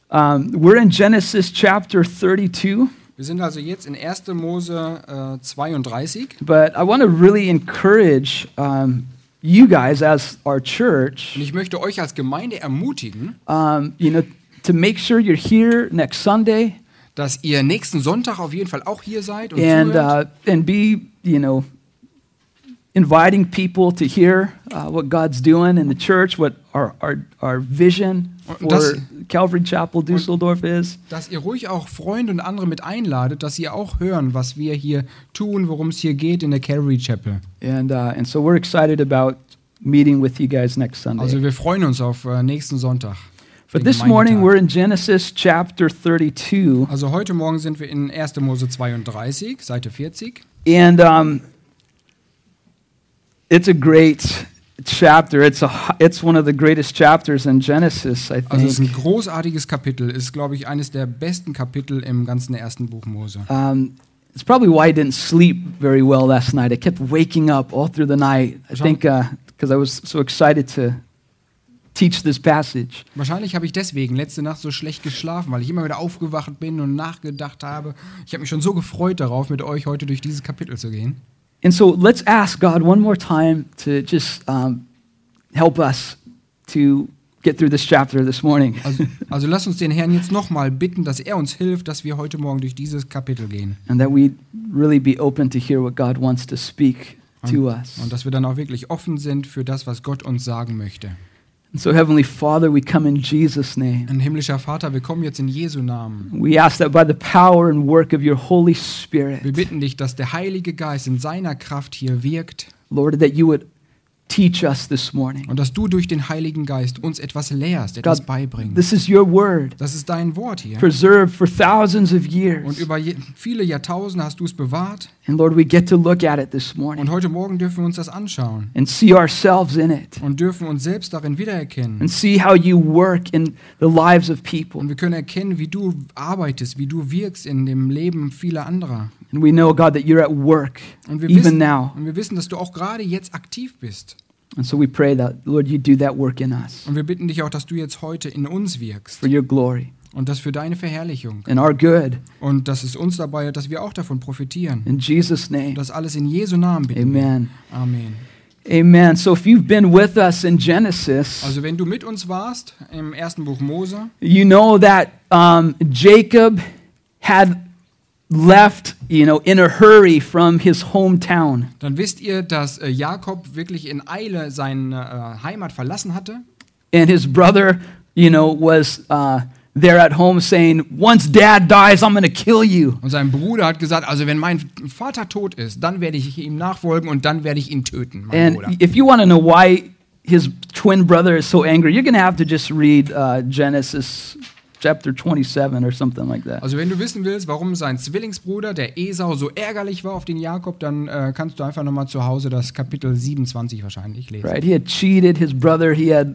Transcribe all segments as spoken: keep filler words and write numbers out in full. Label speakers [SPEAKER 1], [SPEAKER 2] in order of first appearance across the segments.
[SPEAKER 1] Um, we're in Genesis chapter thirty-two.
[SPEAKER 2] Wir sind also jetzt in erster Mose äh, zweiunddreißig.
[SPEAKER 1] But I want to really encourage um, you guys as our church.
[SPEAKER 2] Und ich möchte euch als Gemeinde ermutigen,
[SPEAKER 1] Um, you know, to make sure you're here next Sunday
[SPEAKER 2] dass ihr nächsten Sonntag auf jeden Fall auch hier seid und
[SPEAKER 1] and
[SPEAKER 2] zuhört.
[SPEAKER 1] uh, and be, you know, inviting people to hear uh, what God's doing in the church, what our our, our vision
[SPEAKER 2] Und
[SPEAKER 1] for
[SPEAKER 2] das-
[SPEAKER 1] Calvary Chapel Düsseldorf is.
[SPEAKER 2] Dass ihr ruhig auch Freunde und andere mit einladet, dass sie auch hören, was wir hier tun, worum es hier geht in der Calvary Chapel.
[SPEAKER 1] And uh, and so we're excited about meeting with you guys next Sunday.
[SPEAKER 2] Also wir freuen uns auf äh, nächsten Sonntag.
[SPEAKER 1] But
[SPEAKER 2] den
[SPEAKER 1] this morning
[SPEAKER 2] Gemeindetag.
[SPEAKER 1] we're in Genesis chapter thirty-two,
[SPEAKER 2] Also heute Morgen sind wir in erster Mose zweiunddreißig, Seite vierzig.
[SPEAKER 1] and um, it's a great chapter. It's a it's one of the greatest chapters in Genesis, I
[SPEAKER 2] Also es ist ein
[SPEAKER 1] think.
[SPEAKER 2] großartiges Kapitel, ist glaube ich eines der besten Kapitel im ganzen ersten Buch Mose.
[SPEAKER 1] Um, it's probably why I didn't sleep very well last night. I kept waking up all through the night. I think because I was so excited to teach this passage.
[SPEAKER 2] Wahrscheinlich habe ich deswegen letzte Nacht so schlecht geschlafen, weil ich immer wieder aufgewacht bin und nachgedacht habe. Ich habe mich schon so gefreut darauf, mit euch heute durch dieses Kapitel zu gehen.
[SPEAKER 1] And so let's ask God one more time to just um, help us to get through this chapter this morning.
[SPEAKER 2] Also, also lasst uns den Herrn jetzt nochmal bitten, dass er uns hilft, dass wir heute Morgen durch dieses Kapitel gehen.
[SPEAKER 1] And that we really be open to hear what God wants to speak to us.
[SPEAKER 2] Und dass wir dann auch wirklich offen sind für das, was Gott uns sagen möchte.
[SPEAKER 1] And so, Heavenly Father, we come in Jesus' name.
[SPEAKER 2] Ein himmlischer Vater, wir kommen jetzt in Jesu Namen.
[SPEAKER 1] We ask that by the power and work of your Holy
[SPEAKER 2] Wir
[SPEAKER 1] Spirit,
[SPEAKER 2] bitten dich, dass der Heilige Geist in seiner Kraft hier wirkt
[SPEAKER 1] Lord, that you would teach us this morning.
[SPEAKER 2] und dass du durch den Heiligen Geist uns etwas lehrst, etwas
[SPEAKER 1] God,
[SPEAKER 2] beibringst.
[SPEAKER 1] this is your word,
[SPEAKER 2] Das ist dein Wort hier.
[SPEAKER 1] preserved for thousands of
[SPEAKER 2] Und
[SPEAKER 1] years.
[SPEAKER 2] über je, viele Jahrtausende hast du es bewahrt.
[SPEAKER 1] And Lord, we get to look at it this
[SPEAKER 2] Und
[SPEAKER 1] morning
[SPEAKER 2] heute Morgen dürfen wir uns das anschauen
[SPEAKER 1] and see ourselves in it
[SPEAKER 2] und dürfen uns selbst darin wiedererkennen.
[SPEAKER 1] and see how you work in the lives of people.
[SPEAKER 2] Und wir können erkennen, wie du arbeitest, wie du wirkst in dem Leben vieler anderer.
[SPEAKER 1] And we know, God, that you're at work
[SPEAKER 2] Und wir,
[SPEAKER 1] even
[SPEAKER 2] wissen,
[SPEAKER 1] now.
[SPEAKER 2] und wir wissen, dass du auch gerade jetzt aktiv bist.
[SPEAKER 1] And so we pray that, Lord, you do that work in us
[SPEAKER 2] Und wir bitten dich auch, dass du jetzt heute in uns wirkst.
[SPEAKER 1] for your glory
[SPEAKER 2] Und das für deine Verherrlichung.
[SPEAKER 1] and our good.
[SPEAKER 2] Und dass es uns dabei, dass wir auch davon profitieren.
[SPEAKER 1] In Jesus' name,
[SPEAKER 2] Das alles in Jesu Namen bitten wir.
[SPEAKER 1] amen.
[SPEAKER 2] Amen.
[SPEAKER 1] Amen. So if you've been with us in Genesis,
[SPEAKER 2] Also wenn du mit uns warst im ersten Buch Mose,
[SPEAKER 1] you know that um, Jacob had left, you know, in a hurry from his hometown.
[SPEAKER 2] dann wisst ihr, dass äh, Jakob wirklich in Eile seine äh, Heimat verlassen hatte.
[SPEAKER 1] And his brother, you know, was uh, there at home saying, once dad dies, I'm going to kill you.
[SPEAKER 2] Und sein Bruder hat gesagt, also wenn mein Vater tot ist, dann werde ich ihm nachfolgen und dann werde ich ihn töten, mein
[SPEAKER 1] And
[SPEAKER 2] Bruder.
[SPEAKER 1] if you want to know why his twin brother is so angry, you're going to have to just read uh, Genesis chapter twenty-seven or something like that.
[SPEAKER 2] Also wenn du wissen willst, warum sein Zwillingsbruder, der Esau, so ärgerlich war auf den Jakob, dann äh, kannst du einfach nochmal zu Hause das Kapitel siebenundzwanzig wahrscheinlich lesen.
[SPEAKER 1] Right? He had cheated his brother. He had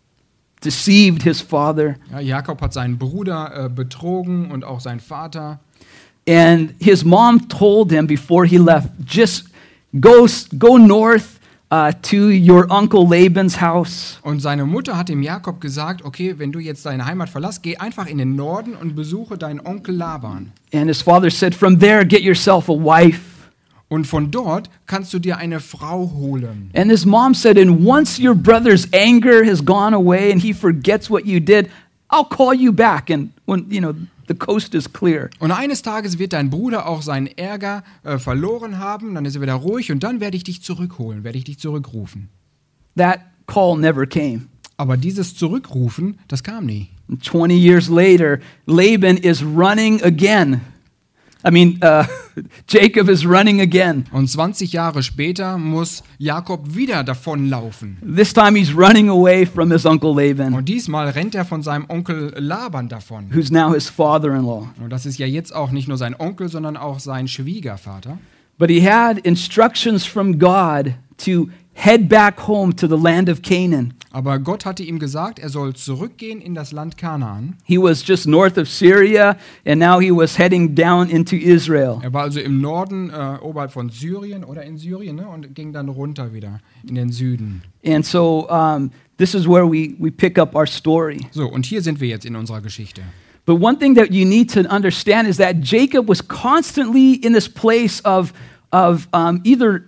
[SPEAKER 1] deceived his father.
[SPEAKER 2] Ja, Jakob hat seinen Bruder äh, betrogen und auch seinen Vater.
[SPEAKER 1] And his mom told him before he left, just go, go north uh, to your uncle Laban's house.
[SPEAKER 2] Und seine Mutter hat dem Jakob gesagt, okay, wenn du jetzt deine Heimat verlässt, geh einfach in den Norden und besuche deinen Onkel Laban.
[SPEAKER 1] And his father said, from there, get yourself a wife.
[SPEAKER 2] Und von dort kannst du dir eine Frau holen.
[SPEAKER 1] And his mom said, and once your brother's anger has gone away and he forgets what you did, I'll call you back. And when, you know, the coast is clear.
[SPEAKER 2] Und eines Tages wird dein Bruder auch seinen Ärger äh, verloren haben, dann ist er wieder ruhig und dann werde ich dich zurückholen, werde ich dich zurückrufen.
[SPEAKER 1] That call never came.
[SPEAKER 2] Aber dieses Zurückrufen, das kam nie.
[SPEAKER 1] And twenty years later, Laban is running again. I mean, uh, Jacob is running again.
[SPEAKER 2] Und zwanzig Jahre später muss Jakob wieder davonlaufen.
[SPEAKER 1] This time he's running away from his uncle Laban,
[SPEAKER 2] Und diesmal rennt er von seinem Onkel Laban davon.
[SPEAKER 1] who's now his father-in-law.
[SPEAKER 2] Und das ist ja jetzt auch nicht nur sein Onkel, sondern auch sein Schwiegervater.
[SPEAKER 1] But he had instructions from God to head back home to the land of Canaan.
[SPEAKER 2] Aber Gott hatte ihm gesagt, er soll zurückgehen in das Land Kanaan.
[SPEAKER 1] He was just north of Syria, and now he was heading down into Israel.
[SPEAKER 2] Er war also im Norden, äh, oberhalb von Syrien oder in Syrien, ne? Und ging dann runter wieder in den Süden.
[SPEAKER 1] And so um, this is where we, we pick up our story.
[SPEAKER 2] So, und hier sind wir jetzt in unserer Geschichte.
[SPEAKER 1] But one thing that you need to understand is that Jacob was constantly in this place of, of um, either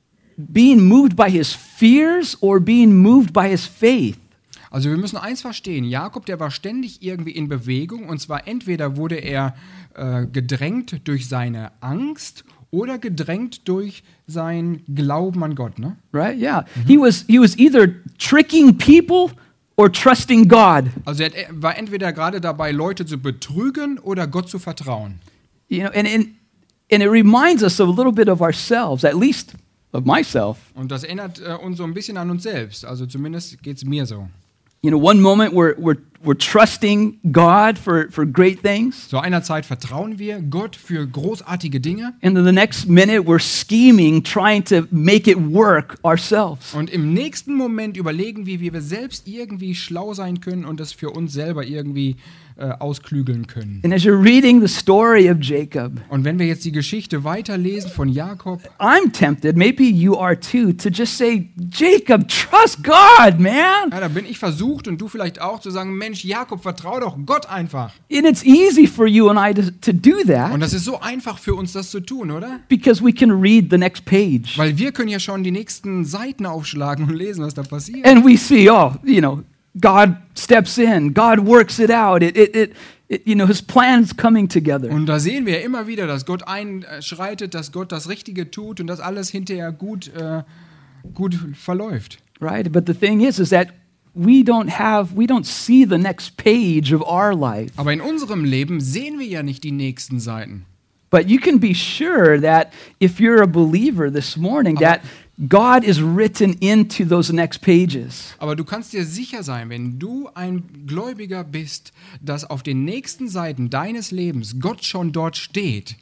[SPEAKER 1] being moved by his fears or being moved by his faith.
[SPEAKER 2] Also wir müssen eins verstehen, Jakob, der war ständig irgendwie in Bewegung, und zwar entweder wurde er äh, gedrängt durch seine Angst oder gedrängt durch sein Glauben an Gott, ne?
[SPEAKER 1] Right? Yeah. Mm-hmm. He was he was either tricking people or trusting God.
[SPEAKER 2] Also er war entweder gerade dabei, Leute zu betrügen oder Gott zu vertrauen.
[SPEAKER 1] You know, and and, and it reminds us a little bit of ourselves, at least of myself.
[SPEAKER 2] Und das erinnert äh, uns so ein bisschen an uns selbst, also zumindest geht's mir so.
[SPEAKER 1] You know, one moment we're, we're, we're trusting God for, for great things.
[SPEAKER 2] So einerzeit vertrauen wir Gott für großartige Dinge.
[SPEAKER 1] And then the next minute we're scheming, trying to make it work ourselves.
[SPEAKER 2] Und im nächsten Moment überlegen wir, wie wir selbst irgendwie schlau sein können und das für uns selber irgendwie äh, ausklügeln können.
[SPEAKER 1] And as you're reading the story of Jacob,
[SPEAKER 2] und wenn wir jetzt die Geschichte weiterlesen von Jakob,
[SPEAKER 1] I'm tempted, maybe you are too, to just say, Jacob, trust God, man.
[SPEAKER 2] Ja, da bin ich versucht und du vielleicht auch zu sagen, Mensch, Jakob, vertrau doch Gott einfach.
[SPEAKER 1] And it's easy for you and I to, to do that.
[SPEAKER 2] Und das ist so einfach für uns, das zu tun, oder?
[SPEAKER 1] Because we can read the next page.
[SPEAKER 2] Weil wir können ja schon die nächsten Seiten aufschlagen und lesen, was da passiert.
[SPEAKER 1] And we see, oh, you know, God steps in, God works it out. It, it, it, it, you know, his plan's coming together.
[SPEAKER 2] Und da sehen wir immer wieder, dass Gott einschreitet, dass Gott das Richtige tut und dass alles hinterher gut, äh, gut verläuft.
[SPEAKER 1] Right, but the thing is, is that we don't have, we don't see the next page of our life.
[SPEAKER 2] Aber in unserem Leben sehen wir ja nicht die nächsten Seiten.
[SPEAKER 1] But you can be sure that if you're a believer this morning,
[SPEAKER 2] Aber
[SPEAKER 1] that God is written into those next pages.
[SPEAKER 2] Aber du kannst dir sicher sein, wenn du ein Gläubiger bist, dass auf den nächsten Seiten deines Lebens Gott schon dort steht.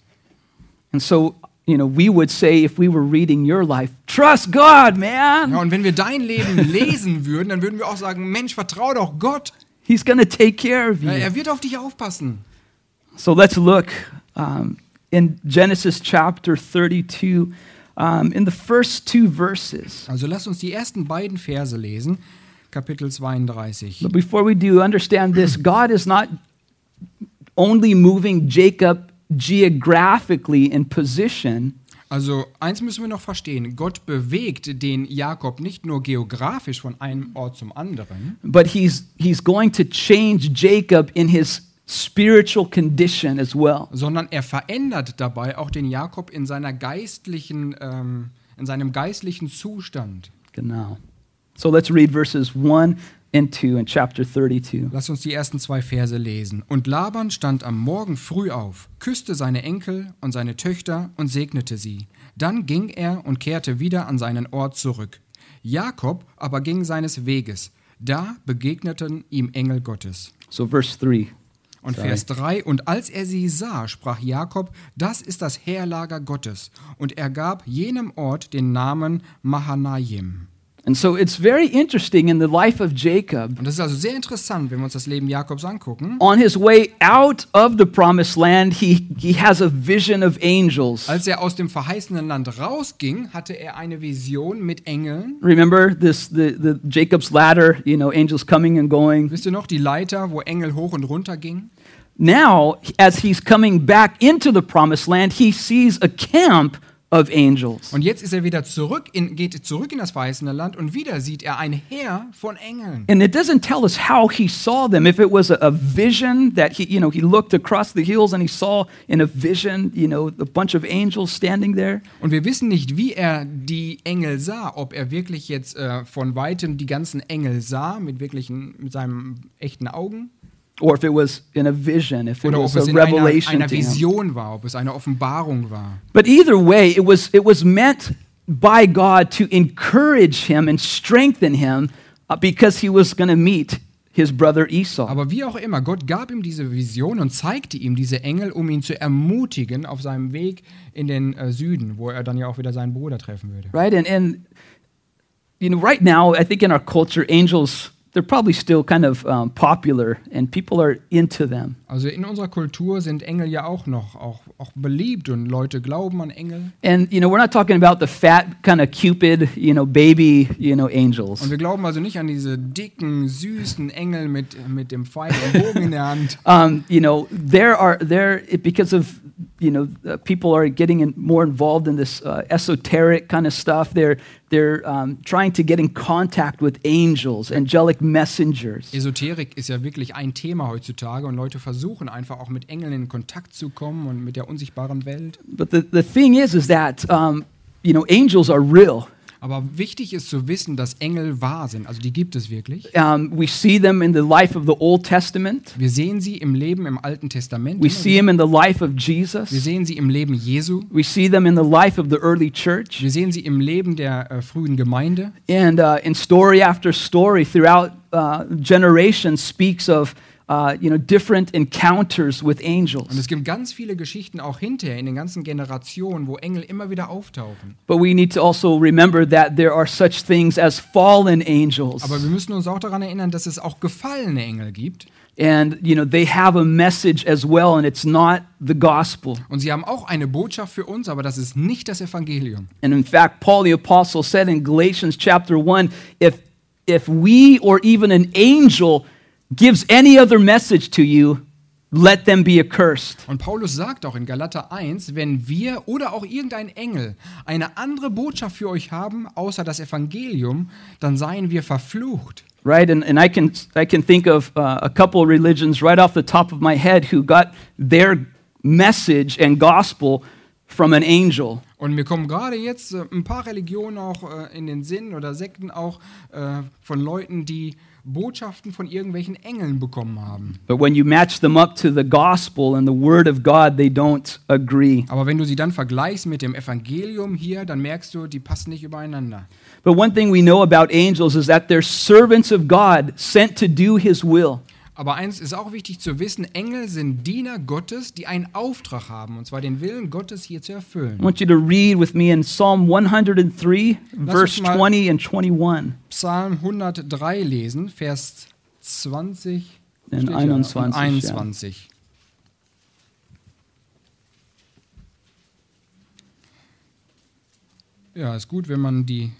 [SPEAKER 1] And so, you know, we would say if we were reading your life, trust God, man.
[SPEAKER 2] Ja, und wenn wir dein Leben lesen würden, dann würden wir auch sagen, Mensch, vertrau doch Gott.
[SPEAKER 1] He's going to take care of you.
[SPEAKER 2] Ja, er wird auf dich aufpassen.
[SPEAKER 1] So let's look um, in Genesis chapter thirty-two. Um, in the first two verses.
[SPEAKER 2] Also lass uns die ersten beiden Verse lesen, Kapitel zweiunddreißig.
[SPEAKER 1] But before we do, understand this, God is not only moving Jacob geographically in position.
[SPEAKER 2] Also eins müssen wir noch verstehen, Gott bewegt den Jakob nicht nur geografisch von einem Ort zum anderen,
[SPEAKER 1] but he's, he's going to change Jacob in his spiritual condition as well.
[SPEAKER 2] Sondern er verändert dabei auch den Jakob in seiner geistlichen, ähm, in seinem geistlichen Zustand.
[SPEAKER 1] Genau. So let's read verses one and two in chapter thirty-two.
[SPEAKER 2] Lass uns die ersten zwei Verse lesen. Und Laban stand am Morgen früh auf, küsste seine Enkel und seine Töchter und segnete sie. Dann ging er und kehrte wieder an seinen Ort zurück. Jakob aber ging seines Weges. Da begegneten ihm Engel Gottes.
[SPEAKER 1] So verse three.
[SPEAKER 2] Und
[SPEAKER 1] Sorry.
[SPEAKER 2] Vers drei, und als er sie sah, sprach Jakob, das ist das Heerlager Gottes. Und er gab jenem Ort den Namen Mahanaim.
[SPEAKER 1] And so it's very interesting in the life of Jacob.
[SPEAKER 2] Und das ist also sehr interessant, wenn wir uns das Leben Jakobs angucken.
[SPEAKER 1] On his way out of the promised land, he, he has a vision of angels.
[SPEAKER 2] Als er aus dem verheißenen Land rausging, hatte er eine Vision mit Engeln.
[SPEAKER 1] Remember this the, the Jacob's ladder, you know, angels coming and going.
[SPEAKER 2] Wisst ihr noch, die Leiter, wo Engel hoch und runter gingen?
[SPEAKER 1] Now, as he's coming back into the promised land, he sees a camp of angels.
[SPEAKER 2] Und jetzt ist er wieder zurück in, geht zurück in das verheißene Land und wieder sieht er ein Heer von Engeln.
[SPEAKER 1] And it doesn't tell us how he saw them. If it was a, a vision that he, you know, he looked across the hills and he saw in a vision, you know, a bunch of angels standing there.
[SPEAKER 2] Und wir wissen nicht, wie er die Engel sah, ob er wirklich jetzt äh, von weitem die ganzen Engel sah mit wirklichen, mit seinen echten Augen.
[SPEAKER 1] Or if it was in a vision, if it
[SPEAKER 2] Oder
[SPEAKER 1] was
[SPEAKER 2] ob
[SPEAKER 1] a
[SPEAKER 2] es in einer,
[SPEAKER 1] revelation
[SPEAKER 2] einer
[SPEAKER 1] to him.
[SPEAKER 2] Vision war, ob es eine Offenbarung war.
[SPEAKER 1] But either way, it was it was meant by God to encourage him and strengthen him uh, because he was going to meet his brother Esau.
[SPEAKER 2] Aber wie auch immer, Gott gab ihm diese Vision und zeigte ihm diese Engel, um ihn zu ermutigen auf seinem Weg in den äh, Süden, wo er dann ja auch wieder seinen Bruder treffen würde.
[SPEAKER 1] Right? And and you know, right now, I think in our culture, angels, they're probably still kind of um, popular and people are into them.
[SPEAKER 2] Also in unserer Kultur sind Engel ja auch noch auch, auch beliebt und Leute glauben an Engel.
[SPEAKER 1] And, you know, we're not talking about the fat kind of Cupid, you know, baby, you know, angels.
[SPEAKER 2] Und wir glauben also nicht an diese dicken, süßen Engel mit, mit dem Pfeil und Bogen in der Hand.
[SPEAKER 1] Um, you know, there are, there, because of, you know, uh, people are getting in, more involved in this uh, esoteric kind of stuff. They're, they're um, trying to get in contact with angels, angelic messengers.
[SPEAKER 2] Esoterik ist ja wirklich ein Thema heutzutage und Leute versuchen einfach auch mit Engeln in Kontakt zu kommen und mit der unsichtbaren Welt.
[SPEAKER 1] But the, the thing is, is that, um, you know, angels are real.
[SPEAKER 2] Aber wichtig ist zu wissen, dass Engel wahr sind. Also die gibt es wirklich.
[SPEAKER 1] Um, we see them in the life of the Old Testament.
[SPEAKER 2] Wir sehen sie im Leben im Alten Testament.
[SPEAKER 1] We see them in the life of Jesus.
[SPEAKER 2] Wir sehen sie im Leben Jesu.
[SPEAKER 1] We see them in the life of the early church.
[SPEAKER 2] Wir sehen sie im Leben der äh, frühen Gemeinde.
[SPEAKER 1] And uh, in story after story throughout uh, generations speaks of Uh, you know, different encounters with angels.
[SPEAKER 2] Und es gibt ganz viele Geschichten auch hinterher in den ganzen Generationen, wo Engel immer wieder auftauchen.
[SPEAKER 1] But we need to also remember that there are such things as fallen angels.
[SPEAKER 2] Aber wir müssen uns auch daran erinnern, dass es auch gefallene Engel gibt.
[SPEAKER 1] And, you know, they have a message as well, and it's not the gospel.
[SPEAKER 2] Und sie haben auch eine Botschaft für uns, aber das ist nicht das Evangelium.
[SPEAKER 1] And in fact, Paul the Apostle said in Galatians chapter one, if, if we or even an angel gives any other message to you, let them be accursed.
[SPEAKER 2] Und Paulus sagt auch in Galater eins, wenn wir oder auch irgendein Engel eine andere Botschaft für euch haben, außer das Evangelium, dann seien wir verflucht.
[SPEAKER 1] Right, and, and I can I can think of uh, a couple of religions right off the top of my head who got their message and gospel from an angel.
[SPEAKER 2] Und mir kommen gerade jetzt äh, ein paar Religionen auch äh, in den Sinn oder Sekten auch äh, von Leuten, die Botschaften von irgendwelchen Engeln bekommen haben.
[SPEAKER 1] But when you match them up to the gospel and the word of God, they don't agree.
[SPEAKER 2] Aber wenn du sie dann vergleichst mit dem Evangelium hier, dann merkst du, die passen nicht übereinander.
[SPEAKER 1] But one thing we know about angels is that they're servants of God sent to do his will.
[SPEAKER 2] Aber eins ist auch wichtig zu wissen, Engel sind Diener Gottes, die einen Auftrag haben, und zwar den Willen Gottes hier zu erfüllen.
[SPEAKER 1] I want you to read with me in Psalm one oh three, verse twenty and twenty-one.
[SPEAKER 2] Psalm hundertdrei lesen, Vers zwanzig
[SPEAKER 1] und
[SPEAKER 2] steht ja,
[SPEAKER 1] einundzwanzig.
[SPEAKER 2] und einundzwanzig. Ja, ist gut, wenn man die,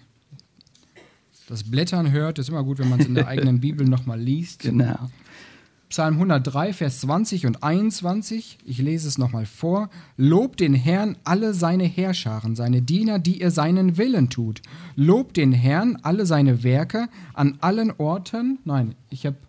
[SPEAKER 2] das Blättern hört. Ist immer gut, wenn man es in der eigenen Bibel nochmal liest.
[SPEAKER 1] Genau.
[SPEAKER 2] Psalm hundertdrei, Vers zwanzig und einundzwanzig. Ich lese es nochmal vor. Lobt den Herrn alle seine Heerscharen, seine Diener, die ihr seinen Willen tut. Lobt den Herrn alle seine Werke an allen Orten. Nein, ich habe...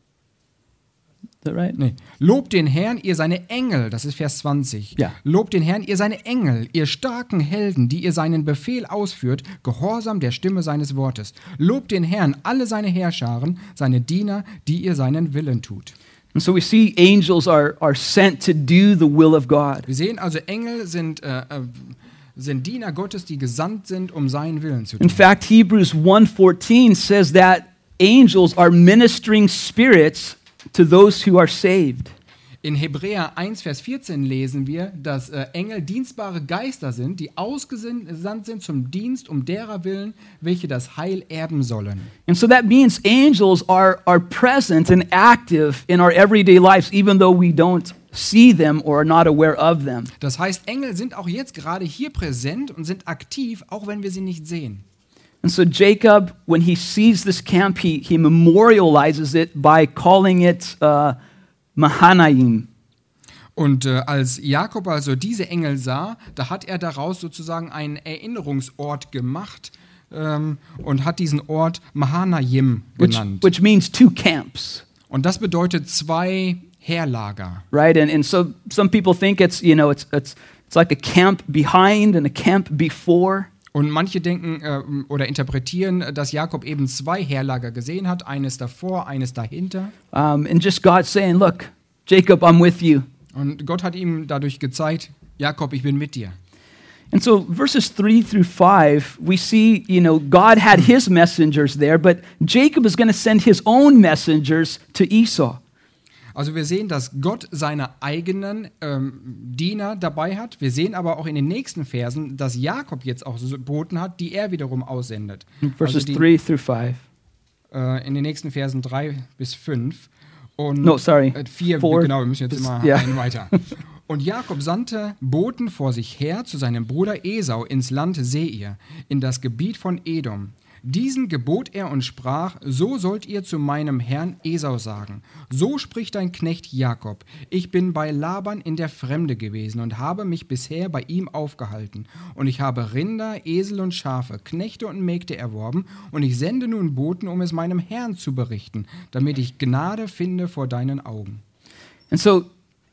[SPEAKER 1] Is that right?
[SPEAKER 2] Nee. Lobt den Herrn, ihr seine Engel, das ist Vers zwanzig.
[SPEAKER 1] Ja.
[SPEAKER 2] Lobt den Herrn, ihr seine Engel, ihr starken Helden, die ihr seinen Befehl ausführt, gehorsam der Stimme seines Wortes. Lobt den Herrn, alle seine Heerscharen, seine Diener, die ihr seinen Willen tut.
[SPEAKER 1] And so we see angels are, are sent to do the will of God.
[SPEAKER 2] Wir sehen also, Engel sind, äh, äh, sind Diener Gottes, die gesandt sind, um seinen Willen zu
[SPEAKER 1] In
[SPEAKER 2] tun.
[SPEAKER 1] fact, Hebrews one fourteen says that angels are ministering spirits to those who are saved.
[SPEAKER 2] In Hebräer eins, Vers vierzehn lesen wir, dass äh, Engel dienstbare Geister sind, die ausgesandt sind zum Dienst um derer willen, welche das Heil erben sollen.
[SPEAKER 1] And so that means angels are, are present and active in our everyday lives, even though we don't see them or are not aware of them.
[SPEAKER 2] Das heißt, Engel sind auch jetzt gerade hier präsent und sind aktiv, auch wenn wir sie nicht sehen.
[SPEAKER 1] And so Jacob, when he sees this camp, he, he memorializes it by calling it uh, Mahanaim.
[SPEAKER 2] Und äh, als Jakob also diese Engel sah, da hat er daraus sozusagen einen Erinnerungsort gemacht ähm, und hat diesen Ort Mahanaim
[SPEAKER 1] Which,
[SPEAKER 2] genannt.
[SPEAKER 1] which means two camps,
[SPEAKER 2] Und das bedeutet zwei Heerlager.
[SPEAKER 1] right? And, and so some people think it's, you know, it's, it's, it's like a camp behind and a camp before.
[SPEAKER 2] Und manche denken äh, oder interpretieren, dass Jakob eben zwei Heerlager gesehen hat, eines davor, eines dahinter.
[SPEAKER 1] Um, and just God saying, look, Jacob, I'm with you.
[SPEAKER 2] Und Gott hat ihm dadurch gezeigt, Jakob, ich bin mit dir.
[SPEAKER 1] And so verses three through five, we see, you know, God had his messengers there, but Jacob is going to send his own messengers to Esau.
[SPEAKER 2] Also wir sehen, dass Gott seine eigenen ähm, Diener dabei hat. Wir sehen aber auch in den nächsten Versen, dass Jakob jetzt auch so Boten hat, die er wiederum aussendet.
[SPEAKER 1] Verses
[SPEAKER 2] also die,
[SPEAKER 1] three through five.
[SPEAKER 2] Äh, in den nächsten Versen drei bis fünf. Und
[SPEAKER 1] No, sorry.
[SPEAKER 2] Äh, vier,
[SPEAKER 1] Four
[SPEAKER 2] genau, wir müssen jetzt
[SPEAKER 1] bis-
[SPEAKER 2] immer
[SPEAKER 1] ja.
[SPEAKER 2] einen weiter. Und Jakob sandte Boten vor sich her zu seinem Bruder Esau ins Land Seir, in das Gebiet von Edom. Diesen gebot er und sprach: So sollt ihr zu meinem Herrn Esau sagen: So spricht dein Knecht Jakob: Ich bin bei Laban in der Fremde gewesen und habe mich bisher bei ihm aufgehalten. Und ich habe Rinder, Esel und Schafe, Knechte und Mägde erworben. Und ich sende nun Boten, um es meinem Herrn zu berichten, damit ich Gnade finde vor deinen Augen.
[SPEAKER 1] And so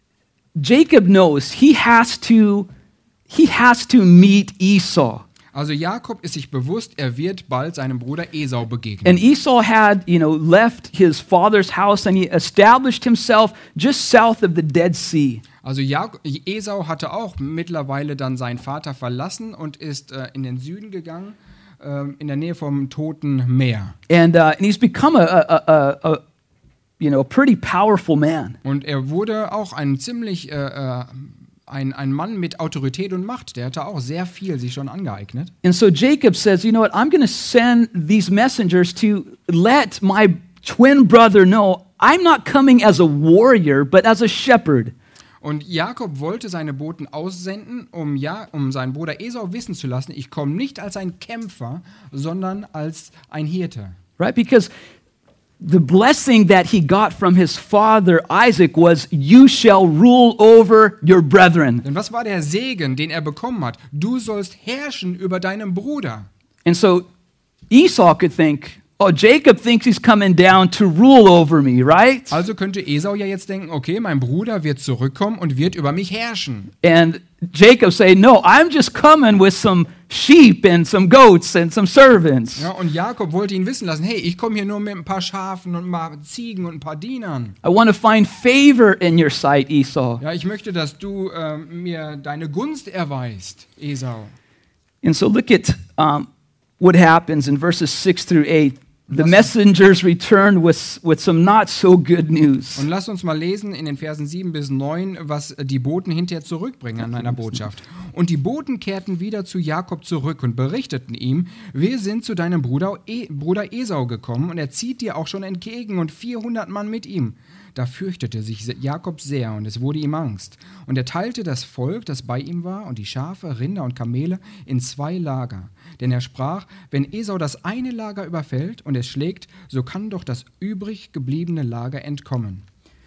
[SPEAKER 1] Jacob knows he has to he has to meet Esau.
[SPEAKER 2] Also Jakob ist sich bewusst, er wird bald seinem Bruder Esau begegnen.
[SPEAKER 1] And Esau had, you know, left his father's house and he established himself just south of the Dead Sea.
[SPEAKER 2] Also Jak- Esau hatte auch mittlerweile dann seinen Vater verlassen und ist äh, in den Süden gegangen, äh, in der Nähe vom Toten Meer.
[SPEAKER 1] And uh, and he's become a, a, a, a you know, a pretty powerful man.
[SPEAKER 2] Und er wurde auch ein ziemlich äh, äh, ein, ein Mann mit Autorität und Macht. Der hatte auch sehr viel sich schon angeeignet.
[SPEAKER 1] And so Jacob says, you know what, I'm going to send these messengers to let my twin brother know I'm not coming as a warrior, but as a shepherd.
[SPEAKER 2] Und Jakob wollte seine Boten aussenden, um, ja, um seinen Bruder Esau wissen zu lassen, ich komme nicht als ein Kämpfer, sondern als ein Hirte.
[SPEAKER 1] Right? Because the blessing that he got from his father Isaac was, you shall rule over your brethren.
[SPEAKER 2] Denn was war der Segen, den er bekommen hat? Du sollst herrschen über deinen Bruder.
[SPEAKER 1] And so Esau could think, oh, Jacob thinks he's coming down to rule over me, right?
[SPEAKER 2] Also könnte Esau ja jetzt denken, okay, mein Bruder wird zurückkommen und wird über mich herrschen.
[SPEAKER 1] And Jacob say, no, I'm just coming with some sheep and some goats and some servants.
[SPEAKER 2] Ja, und Jakob wollte ihn wissen lassen, hey, ich komme hier nur mit ein paar Schafen und ein paar Ziegen und ein paar Dienern.
[SPEAKER 1] I want to find favor in your sight, Esau.
[SPEAKER 2] Ja, ich möchte, dass du äh, mir deine Gunst erweist, Esau.
[SPEAKER 1] And so look at um, what happens in verses six through eight. The messengers returned with, with some not so good news.
[SPEAKER 2] Und lass uns mal lesen in den Versen sieben bis neun, was die Boten hinterher zurückbringen an einer Botschaft. Und die Boten kehrten wieder zu Jakob zurück und berichteten ihm, wir sind zu deinem Bruder, e- Bruder Esau gekommen und er zieht dir auch schon entgegen und vierhundert Mann mit ihm. Da fürchtete sich Jakob sehr und es wurde ihm Angst. Und er teilte das Volk, das bei ihm war, und die Schafe, Rinder und Kamele in zwei Lager. Denn er sprach, wenn Esau das eine Lager überfällt und es schlägt, so kann doch das übrig gebliebene Lager entkommen.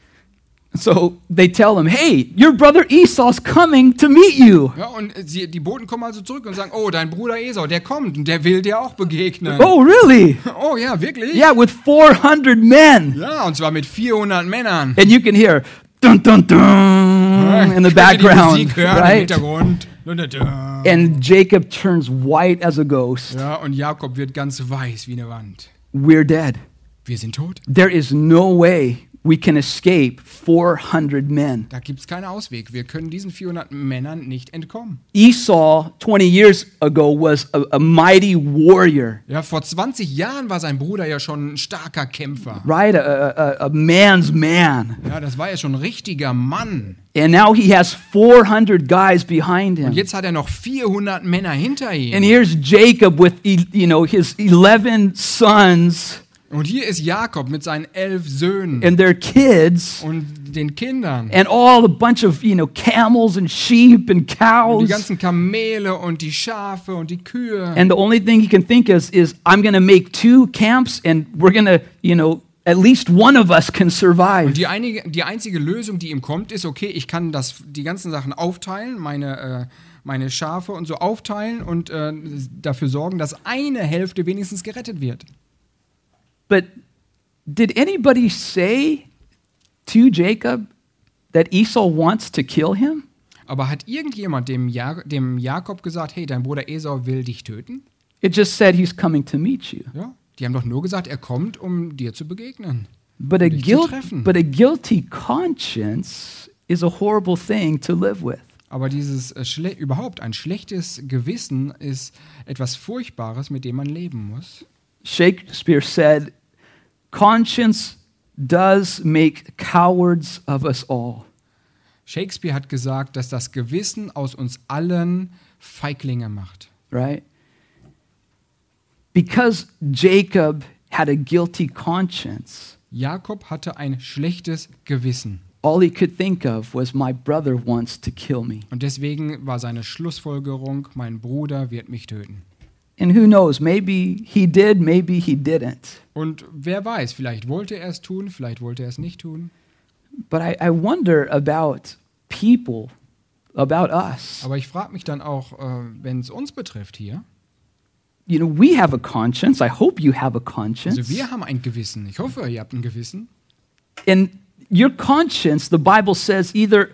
[SPEAKER 1] So they tell him, hey, your brother Esau's coming to meet you.
[SPEAKER 2] Ja, und sie, die Boten kommen also zurück und sagen, oh, dein Bruder Esau, der kommt und der will dir auch begegnen.
[SPEAKER 1] Oh, really?
[SPEAKER 2] Oh ja, wirklich?
[SPEAKER 1] Yeah, with four hundred men.
[SPEAKER 2] Ja, und zwar mit vierhundert Männern.
[SPEAKER 1] And you can hear dun dun dun in the
[SPEAKER 2] Könnt ihr die
[SPEAKER 1] background,
[SPEAKER 2] Musik hören im
[SPEAKER 1] right?
[SPEAKER 2] Hintergrund.
[SPEAKER 1] And Jacob turns white as a ghost.
[SPEAKER 2] Ja, und Jakob wird ganz weiß wie eine Wand.
[SPEAKER 1] We're dead.
[SPEAKER 2] Wir sind tot.
[SPEAKER 1] There is no way we can escape four hundred men.
[SPEAKER 2] Da gibt es keinen Ausweg. Wir können diesen vierhundert Männern nicht entkommen.
[SPEAKER 1] Esau, twenty years ago, was a, a mighty warrior,
[SPEAKER 2] Ja, vor zwanzig Jahren war sein Bruder ja schon ein starker Kämpfer.
[SPEAKER 1] right? A, a, a man's man.
[SPEAKER 2] Ja, das war ja schon ein richtiger Mann.
[SPEAKER 1] And now he has four hundred guys behind
[SPEAKER 2] Und
[SPEAKER 1] him.
[SPEAKER 2] jetzt hat er noch vierhundert Männer hinter
[SPEAKER 1] And
[SPEAKER 2] ihm.
[SPEAKER 1] here's Jacob with, you know, his eleven sons
[SPEAKER 2] Und hier ist Jakob mit seinen elf Söhnen
[SPEAKER 1] and their kids
[SPEAKER 2] und den Kindern.
[SPEAKER 1] and all a bunch of, you know, camels and sheep and
[SPEAKER 2] Und die
[SPEAKER 1] cows.
[SPEAKER 2] ganzen Kamele und die Schafe und die Kühe.
[SPEAKER 1] And the only thing he can think is, is I'm going to make two camps and we're going to, you know, at least one of us can survive.
[SPEAKER 2] Und die, einige, die einzige Lösung, die ihm kommt, ist, okay, ich kann das, die ganzen Sachen aufteilen, meine, äh, meine Schafe und so aufteilen und äh, dafür sorgen, dass eine Hälfte wenigstens gerettet wird.
[SPEAKER 1] But did anybody say to Jacob that Esau wants to kill him?
[SPEAKER 2] Aber hat irgendjemand dem, ja dem Jakob gesagt, hey, dein Bruder Esau will dich töten?
[SPEAKER 1] It just said he's coming to meet you.
[SPEAKER 2] Ja, die haben doch nur gesagt, er kommt, um dir zu begegnen.
[SPEAKER 1] But a,
[SPEAKER 2] dich zu
[SPEAKER 1] guilt,
[SPEAKER 2] treffen.
[SPEAKER 1] but a guilty conscience is a horrible thing to live with.
[SPEAKER 2] Aber dieses äh, schle- überhaupt ein schlechtes Gewissen ist etwas Furchtbares, mit dem man leben muss.
[SPEAKER 1] Shakespeare said, conscience does make cowards of us all.
[SPEAKER 2] Shakespeare hat gesagt, dass das Gewissen aus uns allen Feiglinge macht.
[SPEAKER 1] Right? Because Jacob had a guilty conscience,
[SPEAKER 2] Jakob hatte ein schlechtes Gewissen.
[SPEAKER 1] all he could think of was, my brother wants to kill me.
[SPEAKER 2] Und deswegen war seine Schlussfolgerung, mein Bruder wird mich töten.
[SPEAKER 1] And who knows, maybe he did, maybe he didn't.
[SPEAKER 2] Und wer weiß, vielleicht wollte er es tun, vielleicht wollte er es nicht tun.
[SPEAKER 1] But I, I wonder about people, about us.
[SPEAKER 2] Aber ich frage mich dann auch, äh, wenn es uns betrifft hier.
[SPEAKER 1] You know, we have a conscience. I hope you have a
[SPEAKER 2] Also
[SPEAKER 1] conscience.
[SPEAKER 2] wir haben ein Gewissen. Ich hoffe, ihr habt ein Gewissen.
[SPEAKER 1] And your conscience, the Bible says, either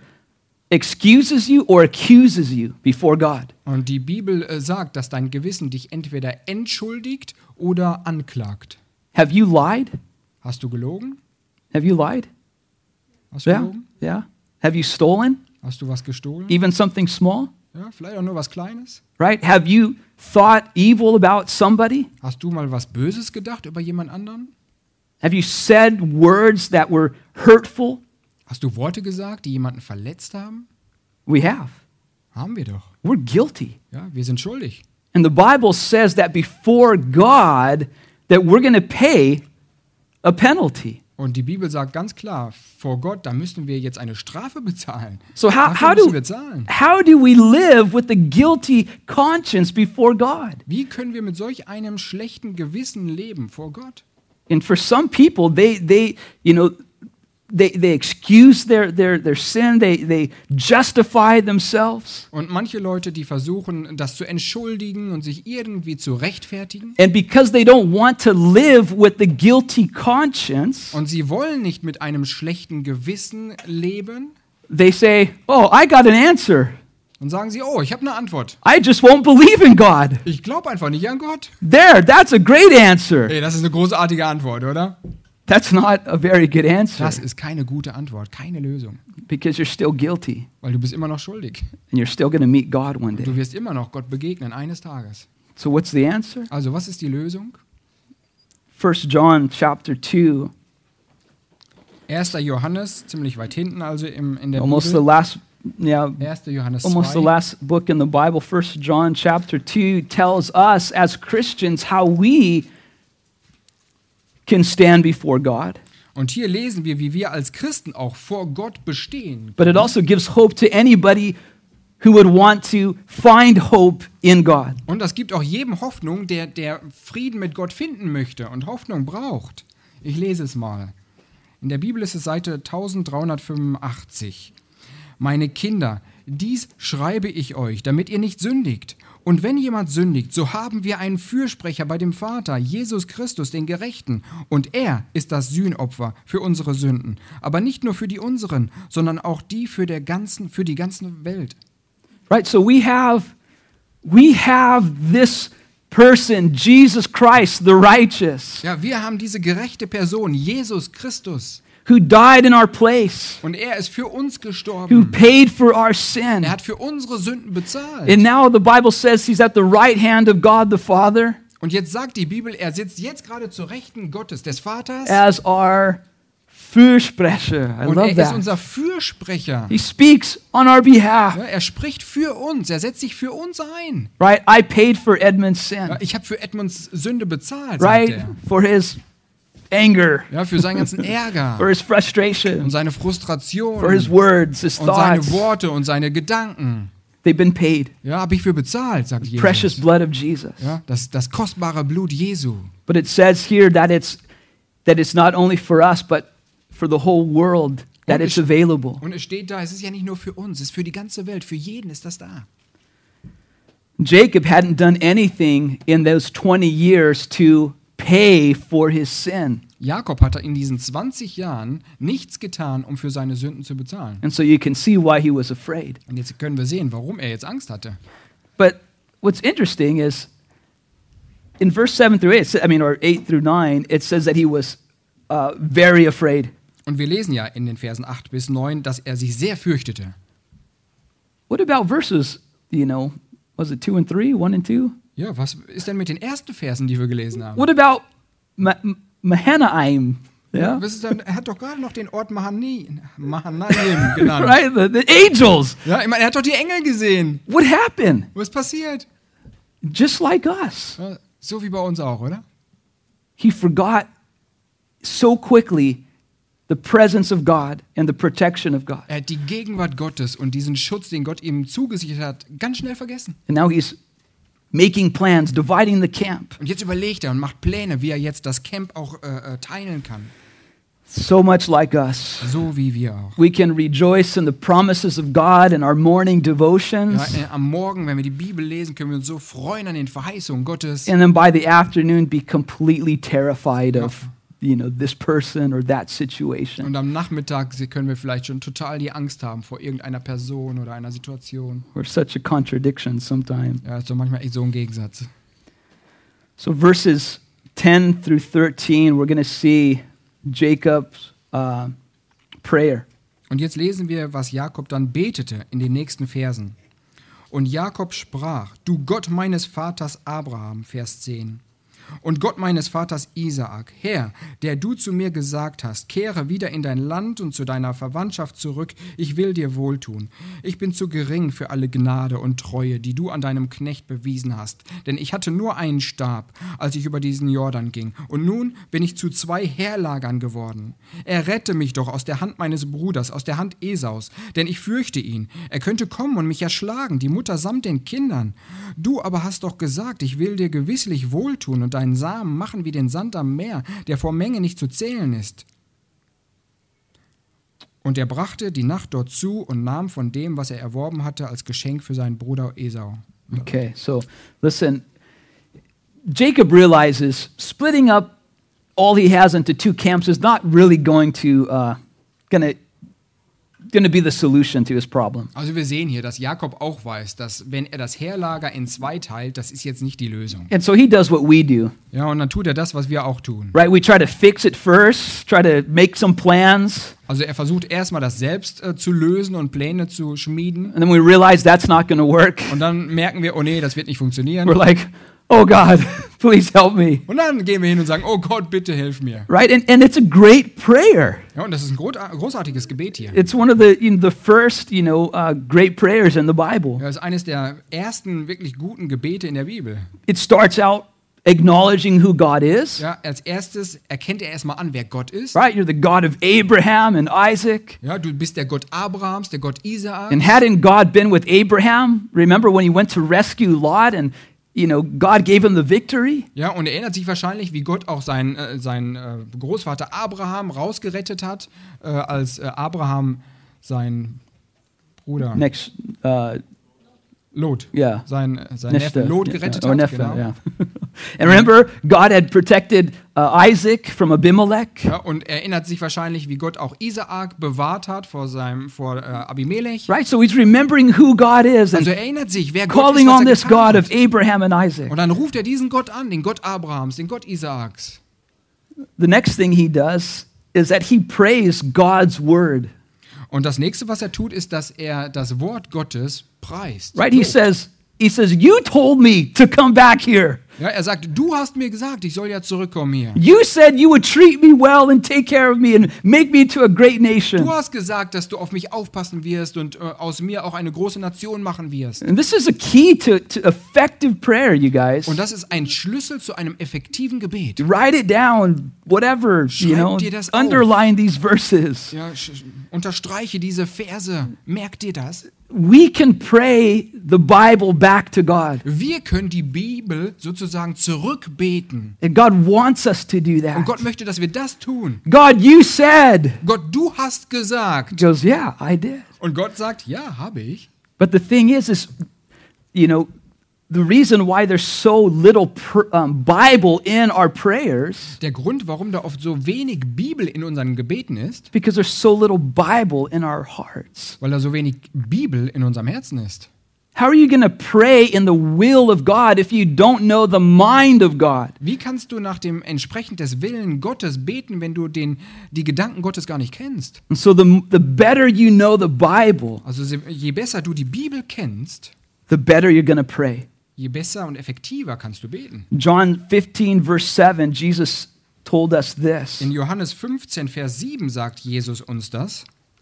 [SPEAKER 1] excuses you or accuses you before God.
[SPEAKER 2] Und die Bibel äh, sagt, dass dein Gewissen dich entweder entschuldigt oder anklagt.
[SPEAKER 1] Have you lied?
[SPEAKER 2] Hast du gelogen?
[SPEAKER 1] Have you lied?
[SPEAKER 2] Hast du
[SPEAKER 1] Yeah.
[SPEAKER 2] gelogen?
[SPEAKER 1] Yeah. Have you stolen?
[SPEAKER 2] Hast du was gestohlen?
[SPEAKER 1] Even something small?
[SPEAKER 2] Ja, vielleicht auch nur was Kleines?
[SPEAKER 1] Right? Have you thought evil about somebody?
[SPEAKER 2] Hast du mal was Böses gedacht über jemand anderen?
[SPEAKER 1] Have you said words that were hurtful?
[SPEAKER 2] Hast du Worte gesagt, die jemanden verletzt haben?
[SPEAKER 1] We have.
[SPEAKER 2] Haben wir doch.
[SPEAKER 1] We're guilty.
[SPEAKER 2] Ja, wir sind schuldig.
[SPEAKER 1] And the Bible says that before God that we're going to pay a penalty.
[SPEAKER 2] Und die Bibel sagt ganz klar, vor Gott, da müssen wir jetzt eine Strafe bezahlen.
[SPEAKER 1] So how,
[SPEAKER 2] Dafür
[SPEAKER 1] how
[SPEAKER 2] müssen
[SPEAKER 1] do
[SPEAKER 2] wir zahlen.
[SPEAKER 1] how do we live with a guilty conscience before God?
[SPEAKER 2] Wie können wir mit solch einem schlechten Gewissen leben vor Gott?
[SPEAKER 1] And for some people, they they you know they they excuse their their their sin, they they justify themselves.
[SPEAKER 2] Und manche Leute, die versuchen, das zu entschuldigen und sich irgendwie zu rechtfertigen.
[SPEAKER 1] And because they don't want to live with the guilty conscience,
[SPEAKER 2] Und sie wollen nicht mit einem schlechten Gewissen leben.
[SPEAKER 1] they say, "Oh, I got an answer.
[SPEAKER 2] Und sagen sie, oh, ich habe eine Antwort.
[SPEAKER 1] I just won't believe in God."
[SPEAKER 2] Ich glaube einfach nicht an Gott.
[SPEAKER 1] There, that's a great answer.
[SPEAKER 2] Ey, das ist eine großartige Antwort, oder?
[SPEAKER 1] That's not a very good answer
[SPEAKER 2] Das ist keine gute Antwort, keine Lösung.
[SPEAKER 1] because you're still guilty
[SPEAKER 2] Weil du bist immer noch schuldig.
[SPEAKER 1] and you're still going to meet God one
[SPEAKER 2] Du
[SPEAKER 1] day.
[SPEAKER 2] wirst immer noch Gott begegnen, eines Tages.
[SPEAKER 1] So what's the answer?
[SPEAKER 2] Also, was ist die Lösung?
[SPEAKER 1] First John chapter two,
[SPEAKER 2] erster Johannes, ziemlich weit hinten also im, in der
[SPEAKER 1] almost the
[SPEAKER 2] Bibel.
[SPEAKER 1] last yeah,
[SPEAKER 2] erster Johannes
[SPEAKER 1] almost the
[SPEAKER 2] zwei.
[SPEAKER 1] last book in the Bible. First John chapter two tells us as Christians how we can stand before God.
[SPEAKER 2] Und hier lesen wir, wie wir als Christen auch vor Gott bestehen.
[SPEAKER 1] But it also gives hope to anybody who would want to find hope in God.
[SPEAKER 2] Und das gibt auch jedem Hoffnung, der, der Frieden mit Gott finden möchte und Hoffnung braucht. Ich lese es mal. In der Bibel ist es Seite eintausenddreihundertfünfundachtzig. Meine Kinder, dies schreibe ich euch, damit ihr nicht sündigt. Und wenn jemand sündigt, so haben wir einen Fürsprecher bei dem Vater, Jesus Christus, den Gerechten. Und er ist das Sühnopfer für unsere Sünden. Aber nicht nur für die unseren, sondern auch die für, der ganzen, für die ganze Welt.
[SPEAKER 1] Right? So we have we have this person, Jesus Christ, the righteous,
[SPEAKER 2] Ja, wir haben diese gerechte Person, Jesus Christus.
[SPEAKER 1] who died in our place,
[SPEAKER 2] Und er ist für uns
[SPEAKER 1] who
[SPEAKER 2] gestorben.
[SPEAKER 1] paid for our sin.
[SPEAKER 2] Er hat für unsere Sünden bezahlt.
[SPEAKER 1] And now the Bible says he's at the right hand of God the Father
[SPEAKER 2] Und jetzt sagt die Bibel, er sitzt jetzt gerade zur Rechten Gottes, des Vaters.
[SPEAKER 1] as our Fürsprecher. I
[SPEAKER 2] Und
[SPEAKER 1] love
[SPEAKER 2] er ist
[SPEAKER 1] that.
[SPEAKER 2] unser Fürsprecher.
[SPEAKER 1] He speaks on our behalf.
[SPEAKER 2] Ja, er spricht für uns, er setzt sich für uns ein.
[SPEAKER 1] Right? I paid for Edmund's sin.
[SPEAKER 2] Ja, ich habe für Edmunds Sünde bezahlt, sagt
[SPEAKER 1] Right?
[SPEAKER 2] er.
[SPEAKER 1] For his anger,
[SPEAKER 2] Ja, für seinen ganzen
[SPEAKER 1] for
[SPEAKER 2] Ärger
[SPEAKER 1] his frustration,
[SPEAKER 2] und seine Frustration
[SPEAKER 1] for his words, his
[SPEAKER 2] und seine
[SPEAKER 1] thoughts.
[SPEAKER 2] Worte und seine Gedanken.
[SPEAKER 1] They've been paid.
[SPEAKER 2] Ja, habe ich für bezahlt, sagt
[SPEAKER 1] Precious
[SPEAKER 2] Jesus.
[SPEAKER 1] blood of Jesus.
[SPEAKER 2] Ja, das, das kostbare Blut Jesu.
[SPEAKER 1] But it says here that it's that it's not only for us, but for the whole world that
[SPEAKER 2] Und
[SPEAKER 1] it's
[SPEAKER 2] es-
[SPEAKER 1] available.
[SPEAKER 2] Und es steht da, es ist ja nicht nur für uns, es ist für die ganze Welt, für jeden ist das da.
[SPEAKER 1] Jacob hadn't done anything in those twenty years to pay for his sin.
[SPEAKER 2] Jakob hatte in diesen zwanzig Jahren nichts getan, um für seine Sünden zu bezahlen.
[SPEAKER 1] And so you can see why he was afraid.
[SPEAKER 2] Und jetzt können wir sehen, warum er jetzt Angst hatte.
[SPEAKER 1] But what's interesting is in verse seven through eight, it sa- I mean, or eight through nine, it says that he was uh, very afraid.
[SPEAKER 2] Und wir lesen ja in den Versen acht bis neun, dass er sich sehr fürchtete.
[SPEAKER 1] What about verses, you know, was it two and three, one and two?
[SPEAKER 2] Ja, was ist denn mit den ersten Versen, die wir gelesen haben?
[SPEAKER 1] What about Ma- Mahanaim? Yeah.
[SPEAKER 2] Was ist dann, er hat doch gerade noch den Ort Mahanaim, Mahanaim genannt.
[SPEAKER 1] Right? The, the angels.
[SPEAKER 2] Ja, ich meine, er hat doch die Engel gesehen.
[SPEAKER 1] What happened?
[SPEAKER 2] Was passiert?
[SPEAKER 1] Just like us.
[SPEAKER 2] Ja, so wie bei uns auch, oder?
[SPEAKER 1] He forgot so quickly the presence of God and the protection of God.
[SPEAKER 2] Er hat die Gegenwart Gottes und diesen Schutz, den Gott ihm zugesichert hat, ganz schnell vergessen.
[SPEAKER 1] And now he's making plans, dividing the camp.
[SPEAKER 2] Und jetzt überlegt er und macht Pläne, wie er jetzt das Camp auch äh, äh, teilen kann.
[SPEAKER 1] So much like us.
[SPEAKER 2] So wie wir auch.
[SPEAKER 1] We can rejoice in the promises of God in our morning devotions.
[SPEAKER 2] Ja, äh, am Morgen, wenn wir die Bibel lesen, können wir uns so freuen an den Verheißungen Gottes.
[SPEAKER 1] And then by the afternoon be completely terrified of, you know, this person or that situation.
[SPEAKER 2] Und am Nachmittag können wir vielleicht schon total die Angst haben vor irgendeiner Person oder einer Situation.
[SPEAKER 1] We're such a contradiction sometimes.
[SPEAKER 2] Ja, ist doch manchmal echt so ein Gegensatz.
[SPEAKER 1] So verses ten through thirteen, we're going to see Jacob's uh, prayer.
[SPEAKER 2] Und jetzt lesen wir, was Jakob dann betete in den nächsten Versen. Und Jakob sprach: Du Gott meines Vaters Abraham, Vers zehn. Und Gott meines Vaters Isaak, Herr, der du zu mir gesagt hast, kehre wieder in dein Land und zu deiner Verwandtschaft zurück, ich will dir wohltun. Ich bin zu gering für alle Gnade und Treue, die du an deinem Knecht bewiesen hast, denn ich hatte nur einen Stab, als ich über diesen Jordan ging, und nun bin ich zu zwei Heerlagern geworden. Errette mich doch aus der Hand meines Bruders, aus der Hand Esaus, denn ich fürchte ihn. Er könnte kommen und mich erschlagen, die Mutter samt den Kindern. Du aber hast doch gesagt, ich will dir gewisslich wohltun und deinen Samen machen wie den Sand am Meer, der vor Menge nicht zu zählen ist. Und er brachte die Nacht dort zu und nahm von dem, was er erworben hatte, als Geschenk für seinen Bruder Esau.
[SPEAKER 1] Okay, so listen. Jacob realizes splitting up all he has into two camps is not really going to uh, gonna going to be the solution to his problem.
[SPEAKER 2] Also wir sehen hier, dass Jakob auch weiß, dass wenn er das Heerlager in zwei teilt, das ist jetzt nicht die Lösung.
[SPEAKER 1] And so he does what we do.
[SPEAKER 2] Ja, und dann tut er das, was wir auch tun.
[SPEAKER 1] Right? We try to fix it first, try to make some plans,
[SPEAKER 2] Also er versucht erstmal das selbst äh, zu lösen und Pläne zu schmieden.
[SPEAKER 1] and then we realize that's not going to work.
[SPEAKER 2] Und dann merken wir, oh nee, das wird nicht funktionieren.
[SPEAKER 1] We're like, "Oh God, please help me."
[SPEAKER 2] Und dann gehen wir hin und sagen, oh Gott, bitte hilf mir.
[SPEAKER 1] Right? And and it's a great prayer.
[SPEAKER 2] Ja, und das ist ein groß- großartiges Gebet hier.
[SPEAKER 1] It's one of the you know, the first, you know, uh, great prayers in the Bible.
[SPEAKER 2] Ja, das ist eines der ersten wirklich guten Gebete in der Bibel.
[SPEAKER 1] It starts out acknowledging who God is.
[SPEAKER 2] Ja, als erstes erkennt er erstmal an, wer Gott ist.
[SPEAKER 1] Right? You're the God of Abraham and Isaac.
[SPEAKER 2] Ja, du bist der Gott Abrahams, der Gott Isaaks.
[SPEAKER 1] And hadn't God been with Abraham? Remember when he went to rescue Lot and, you know, God gave him the victory?
[SPEAKER 2] Ja, und er erinnert sich wahrscheinlich, wie Gott auch seinen äh, sein, äh, Großvater Abraham rausgerettet hat, äh, als äh, Abraham sein Bruder
[SPEAKER 1] Next, uh,
[SPEAKER 2] Lot,
[SPEAKER 1] yeah.
[SPEAKER 2] sein, sein
[SPEAKER 1] Neffe.
[SPEAKER 2] Neffe Lot gerettet
[SPEAKER 1] Or
[SPEAKER 2] hat.
[SPEAKER 1] Nephe,
[SPEAKER 2] Genau.
[SPEAKER 1] yeah. And remember, God had protected uh, Isaac from Abimelech.
[SPEAKER 2] Ja, und er erinnert sich wahrscheinlich, wie Gott auch Isaak bewahrt hat vor, seinem, vor äh, Abimelech.
[SPEAKER 1] Right? So he's remembering who God is and
[SPEAKER 2] Also er erinnert sich, wer Gott ist,
[SPEAKER 1] calling
[SPEAKER 2] was
[SPEAKER 1] on
[SPEAKER 2] er
[SPEAKER 1] this
[SPEAKER 2] getan
[SPEAKER 1] God
[SPEAKER 2] hat.
[SPEAKER 1] of Abraham and Isaac.
[SPEAKER 2] Und dann ruft er diesen Gott an, den Gott Abrahams, den Gott Isaaks.
[SPEAKER 1] The next thing he does is that he prays God's word.
[SPEAKER 2] Und das nächste, was er tut, ist, dass er das Wort Gottes preist.
[SPEAKER 1] Right? He says, he says, "You told me to come back here.
[SPEAKER 2] Ja, er sagt, du hast mir gesagt, ich soll ja zurückkommen hier.
[SPEAKER 1] You said you would treat me well and take care of me and make me into a great nation."
[SPEAKER 2] Du hast gesagt, dass du auf mich aufpassen wirst und äh, aus mir auch eine große Nation machen wirst.
[SPEAKER 1] And this is a key to, to effective prayer, you guys.
[SPEAKER 2] Und das ist ein Schlüssel zu einem effektiven Gebet.
[SPEAKER 1] Write it down, whatever, you
[SPEAKER 2] Schreib
[SPEAKER 1] know,
[SPEAKER 2] dir das auf.
[SPEAKER 1] underline these verses.
[SPEAKER 2] Ja, sch- unterstreiche diese Verse. Merk dir das.
[SPEAKER 1] We can pray the Bible back to God.
[SPEAKER 2] Wir können die Bibel sozusagen zurückbeten.
[SPEAKER 1] And God wants us to do
[SPEAKER 2] Und
[SPEAKER 1] that.
[SPEAKER 2] Gott möchte, dass wir das tun.
[SPEAKER 1] God, you said.
[SPEAKER 2] Gott, du hast gesagt.
[SPEAKER 1] He goes, "Yeah, I did."
[SPEAKER 2] Und Gott sagt, ja, habe ich.
[SPEAKER 1] But the thing is, is, you know, the reason why there's so little pr- um, Bible in our prayers
[SPEAKER 2] Der Grund, warum da oft so wenig Bibel in unseren Gebeten ist,
[SPEAKER 1] because there's so little Bible in our hearts.
[SPEAKER 2] weil da so wenig Bibel in unserem Herzen ist.
[SPEAKER 1] How are you going to pray in the will of God if you don't know the mind of God?
[SPEAKER 2] Wie kannst du nach dem entsprechend des Willen Gottes beten, wenn du den, die Gedanken Gottes gar nicht kennst?
[SPEAKER 1] And so the, the better you know the Bible,
[SPEAKER 2] Also se- je besser du die Bibel kennst,
[SPEAKER 1] the better you're going to pray.
[SPEAKER 2] je besser und effektiver kannst du beten.
[SPEAKER 1] John fifteen, verse seven, Jesus told us this.
[SPEAKER 2] In Johannes fünfzehn, Vers sieben sagt Jesus uns das.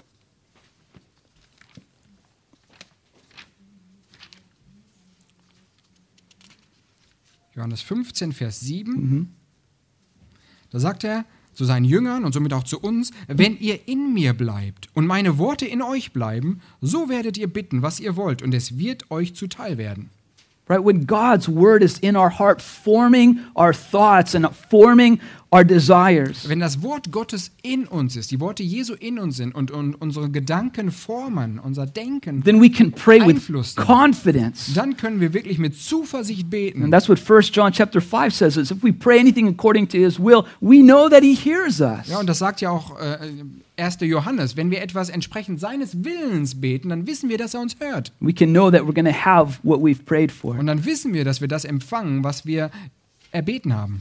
[SPEAKER 2] Johannes fünfzehn, Vers sieben.
[SPEAKER 1] Mhm.
[SPEAKER 2] Da sagt er zu seinen Jüngern und somit auch zu uns, wenn ihr in mir bleibt und meine Worte in euch bleiben, so werdet ihr bitten, was ihr wollt, und es wird euch zuteil werden.
[SPEAKER 1] Right? When God's word is in our heart, forming our thoughts and forming our desires,
[SPEAKER 2] Wenn das Wort Gottes in uns ist, die Worte Jesu in uns sind und, und unsere Gedanken formen, unser Denken,
[SPEAKER 1] then we can pray with
[SPEAKER 2] Einfluss nehmen.
[SPEAKER 1] confidence.
[SPEAKER 2] dann können wir wirklich mit Zuversicht beten.
[SPEAKER 1] And that's what First John chapter five says, is if we pray anything according to his will, we know that he hears us.
[SPEAKER 2] Ja, und das sagt ja auch äh, erster Johannes, wenn wir etwas entsprechend seines Willens beten, dann wissen wir, dass er uns hört.
[SPEAKER 1] We can know that we're going to have what we've prayed for.
[SPEAKER 2] Und dann wissen wir, dass wir das empfangen, was wir erbeten haben.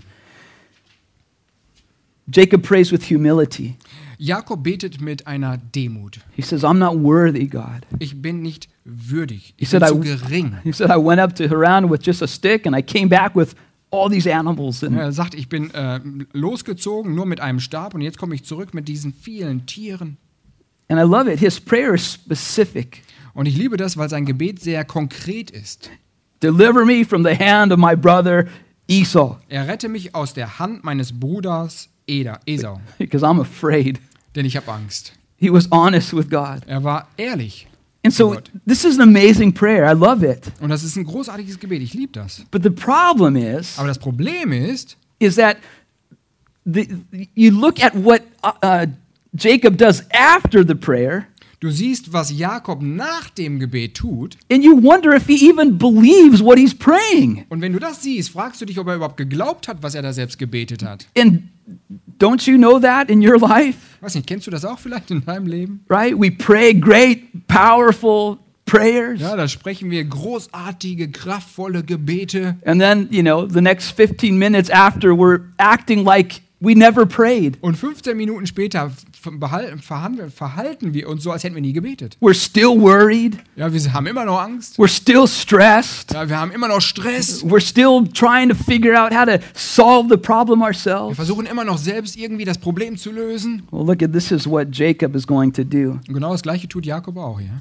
[SPEAKER 1] Jacob prays with humility.
[SPEAKER 2] Jakob betet mit einer Demut.
[SPEAKER 1] He says, I'm not worthy, God.
[SPEAKER 2] Ich bin nicht würdig.
[SPEAKER 1] He
[SPEAKER 2] Ich
[SPEAKER 1] said,
[SPEAKER 2] bin
[SPEAKER 1] I,
[SPEAKER 2] zu gering.
[SPEAKER 1] he said, I went up to Haran with just a stick and I came back with all these animals. And
[SPEAKER 2] Er sagt, ich bin äh, losgezogen nur mit einem Stab und jetzt komme ich zurück mit diesen vielen Tieren.
[SPEAKER 1] And I love it. His prayer is specific.
[SPEAKER 2] Und ich liebe das, weil sein Gebet sehr konkret ist.
[SPEAKER 1] Deliver me from the hand of my brother Esau,
[SPEAKER 2] Er rette mich aus der Hand meines Bruders Eda, Esau,
[SPEAKER 1] because I'm afraid.
[SPEAKER 2] denn ich habe Angst.
[SPEAKER 1] He was honest with God.
[SPEAKER 2] Er war ehrlich.
[SPEAKER 1] And so
[SPEAKER 2] Gott.
[SPEAKER 1] this is an amazing prayer. I love it.
[SPEAKER 2] Und das ist ein großartiges Gebet. Ich liebe das.
[SPEAKER 1] But the problem is,
[SPEAKER 2] Aber das Problem ist,
[SPEAKER 1] is that the, you look at what uh, Jacob does after the prayer,
[SPEAKER 2] du siehst, was Jakob nach dem Gebet tut.
[SPEAKER 1] and you wonder if he even believes what he's praying.
[SPEAKER 2] Und wenn du das siehst, fragst du dich, ob er überhaupt geglaubt hat, was er da selbst gebetet hat.
[SPEAKER 1] And don't you know that in your life?
[SPEAKER 2] Weiß nicht, kennst du das auch vielleicht in deinem Leben?
[SPEAKER 1] Right? We pray great, powerful prayers.
[SPEAKER 2] Ja, da sprechen wir großartige, kraftvolle Gebete.
[SPEAKER 1] And then, you know, the next fifteen minutes after, we're acting like we never prayed.
[SPEAKER 2] Und fünfzehn Minuten später verhalten, verhandeln, verhalten wir uns so, als hätten wir nie gebetet.
[SPEAKER 1] We're still worried.
[SPEAKER 2] Ja, wir haben immer noch Angst.
[SPEAKER 1] We're still stressed.
[SPEAKER 2] Ja, wir haben immer noch Stress.
[SPEAKER 1] We're still trying to figure out how to solve the problem
[SPEAKER 2] Wir
[SPEAKER 1] ourselves.
[SPEAKER 2] versuchen immer noch selbst irgendwie das Problem zu lösen.
[SPEAKER 1] Well, look at this is what Jacob is going to do.
[SPEAKER 2] Und genau das Gleiche tut Jakob auch, ja.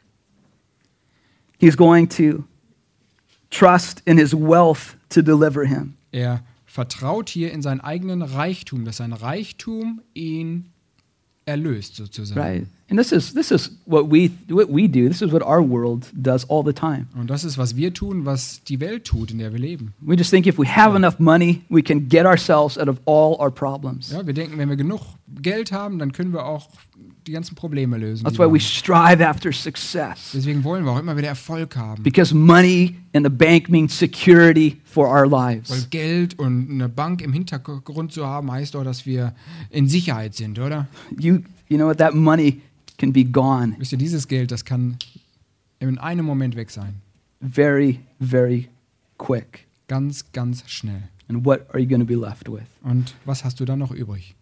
[SPEAKER 1] He's going to trust in his wealth to deliver him.
[SPEAKER 2] Er vertraut hier in seinen eigenen Reichtum, dass sein Reichtum ihn erlöst sozusagen.
[SPEAKER 1] Right? And this is this is what we what we do. This is what our world does all the time.
[SPEAKER 2] Und das ist, was wir tun, was die Welt tut, in der wir leben.
[SPEAKER 1] We just think if we have enough money, we can get ourselves out of all our problems.
[SPEAKER 2] Ja, wir denken, wenn wir genug Geld haben, dann können wir auch die ganzen Probleme lösen.
[SPEAKER 1] That's
[SPEAKER 2] die
[SPEAKER 1] why
[SPEAKER 2] wir
[SPEAKER 1] we
[SPEAKER 2] haben.
[SPEAKER 1] strive after success.
[SPEAKER 2] Deswegen wollen wir auch immer wieder Erfolg haben.
[SPEAKER 1] Because money in the bank means security for our
[SPEAKER 2] Weil
[SPEAKER 1] lives.
[SPEAKER 2] Geld und eine Bank im Hintergrund zu haben, heißt doch, dass wir in Sicherheit sind, oder?
[SPEAKER 1] You you know what, that money can be gone
[SPEAKER 2] Wisst ihr, dieses Geld, das kann in einem Moment weg sein.
[SPEAKER 1] very, very quick.
[SPEAKER 2] Ganz, ganz schnell.
[SPEAKER 1] And what are you going to be left with?
[SPEAKER 2] Und was hast du dann noch übrig?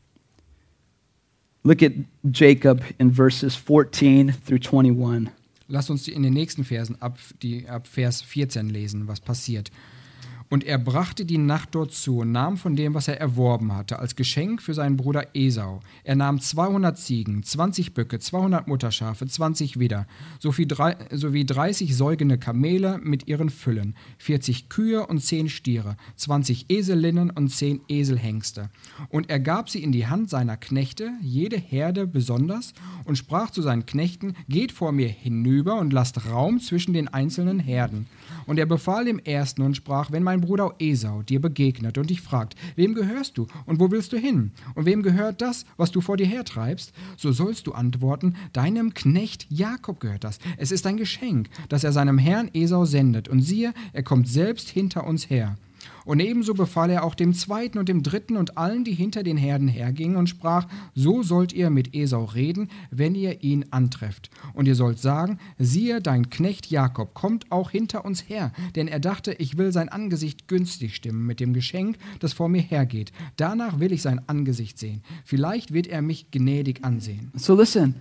[SPEAKER 1] Look at Jacob in verses fourteen through twenty-one.
[SPEAKER 2] Lass uns die in den nächsten Versen ab, die, ab Vers vierzehn lesen, was passiert. Und er brachte die Nacht dort zu und nahm von dem, was er erworben hatte, als Geschenk für seinen Bruder Esau. Er nahm zweihundert Ziegen, zwanzig Böcke, zweihundert Mutterschafe, zwanzig Widder, sowie, drei, sowie dreißig säugende Kamele mit ihren Füllen, vierzig Kühe und zehn Stiere, zwanzig Eselinnen und zehn Eselhengste. Und er gab sie in die Hand seiner Knechte, jede Herde besonders, und sprach zu seinen Knechten, geht vor mir hinüber und lasst Raum zwischen den einzelnen Herden. Und er befahl dem Ersten und sprach, wenn mein Bruder Esau dir begegnet und dich fragt, wem gehörst du und wo willst du hin? Und wem gehört das, was du vor dir hertreibst? So sollst du antworten, deinem Knecht Jakob gehört das. Es ist ein Geschenk, das er seinem Herrn Esau sendet. Und siehe, er kommt selbst hinter uns her. Und ebenso befahl er auch dem Zweiten und dem Dritten und allen, die hinter den Herden hergingen, und sprach, so sollt ihr mit Esau reden, wenn ihr ihn antrefft. Und ihr sollt sagen, siehe, dein Knecht Jakob kommt auch hinter uns her, denn er dachte, ich will sein Angesicht günstig stimmen mit dem Geschenk, das vor mir hergeht. Danach will ich sein Angesicht sehen. Vielleicht wird er mich gnädig ansehen.
[SPEAKER 1] So listen,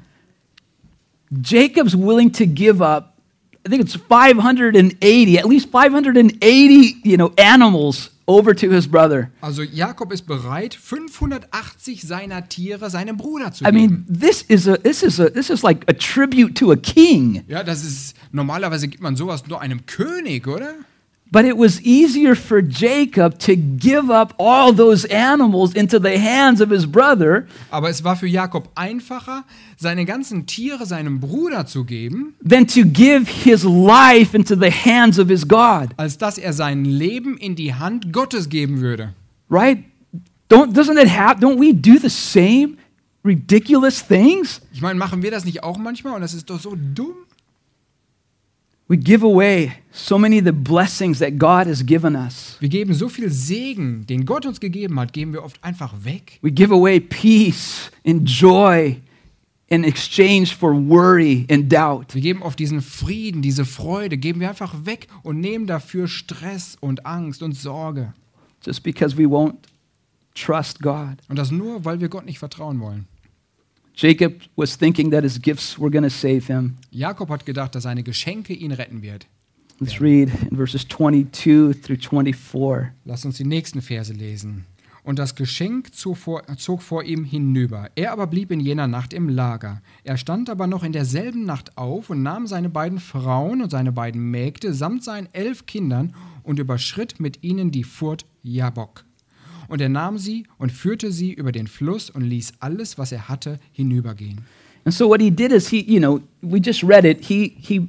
[SPEAKER 1] Jacob's willing to give up, I think it's five hundred eighty, at least five hundred eighty, you know, animals over to his brother.
[SPEAKER 2] Also Jakob ist bereit, fünfhundertachtzig seiner Tiere seinem Bruder zu
[SPEAKER 1] I
[SPEAKER 2] geben.
[SPEAKER 1] mean, this is a this is a this is like a tribute to a king.
[SPEAKER 2] Ja, das ist, normalerweise gibt man sowas nur einem König, oder?
[SPEAKER 1] But it was easier for Jacob to give up all those animals into the hands of his brother
[SPEAKER 2] Aber es war für Jakob einfacher, seine ganzen Tiere seinem Bruder zu geben,
[SPEAKER 1] than to give his life into the hands of his God.
[SPEAKER 2] als dass er sein Leben in die Hand Gottes geben würde.
[SPEAKER 1] Right? Don't doesn't it happen? Don't we do the same ridiculous things?
[SPEAKER 2] Ich meine, machen wir das nicht auch manchmal? Und das ist doch so dumm.
[SPEAKER 1] We give away so many of the blessings that God has given us.
[SPEAKER 2] Wir geben so viel Segen, den Gott uns gegeben hat, geben wir oft einfach weg.
[SPEAKER 1] We give away peace and joy in exchange for worry and doubt.
[SPEAKER 2] Wir geben oft diesen Frieden, diese Freude, geben wir einfach weg und nehmen dafür Stress und Angst und Sorge.
[SPEAKER 1] Just because we won't trust God.
[SPEAKER 2] Und das nur, weil wir Gott nicht vertrauen wollen.
[SPEAKER 1] Jacob was thinking that his gifts were going to save him.
[SPEAKER 2] Jakob hat gedacht, dass seine Geschenke ihn retten wird.
[SPEAKER 1] Let's read in verses twenty-two through twenty-four.
[SPEAKER 2] Lass uns die nächsten Verse lesen. Und das Geschenk zog vor, zog vor ihm hinüber. Er aber blieb in jener Nacht im Lager. Er stand aber noch in derselben Nacht auf und nahm seine beiden Frauen und seine beiden Mägde samt seinen elf Kindern und überschritt mit ihnen die Furt Jabok. Und er nahm sie und führte sie über den Fluss und ließ alles, was er hatte, hinübergehen.
[SPEAKER 1] And so what he did is he, you know, we just read it. He he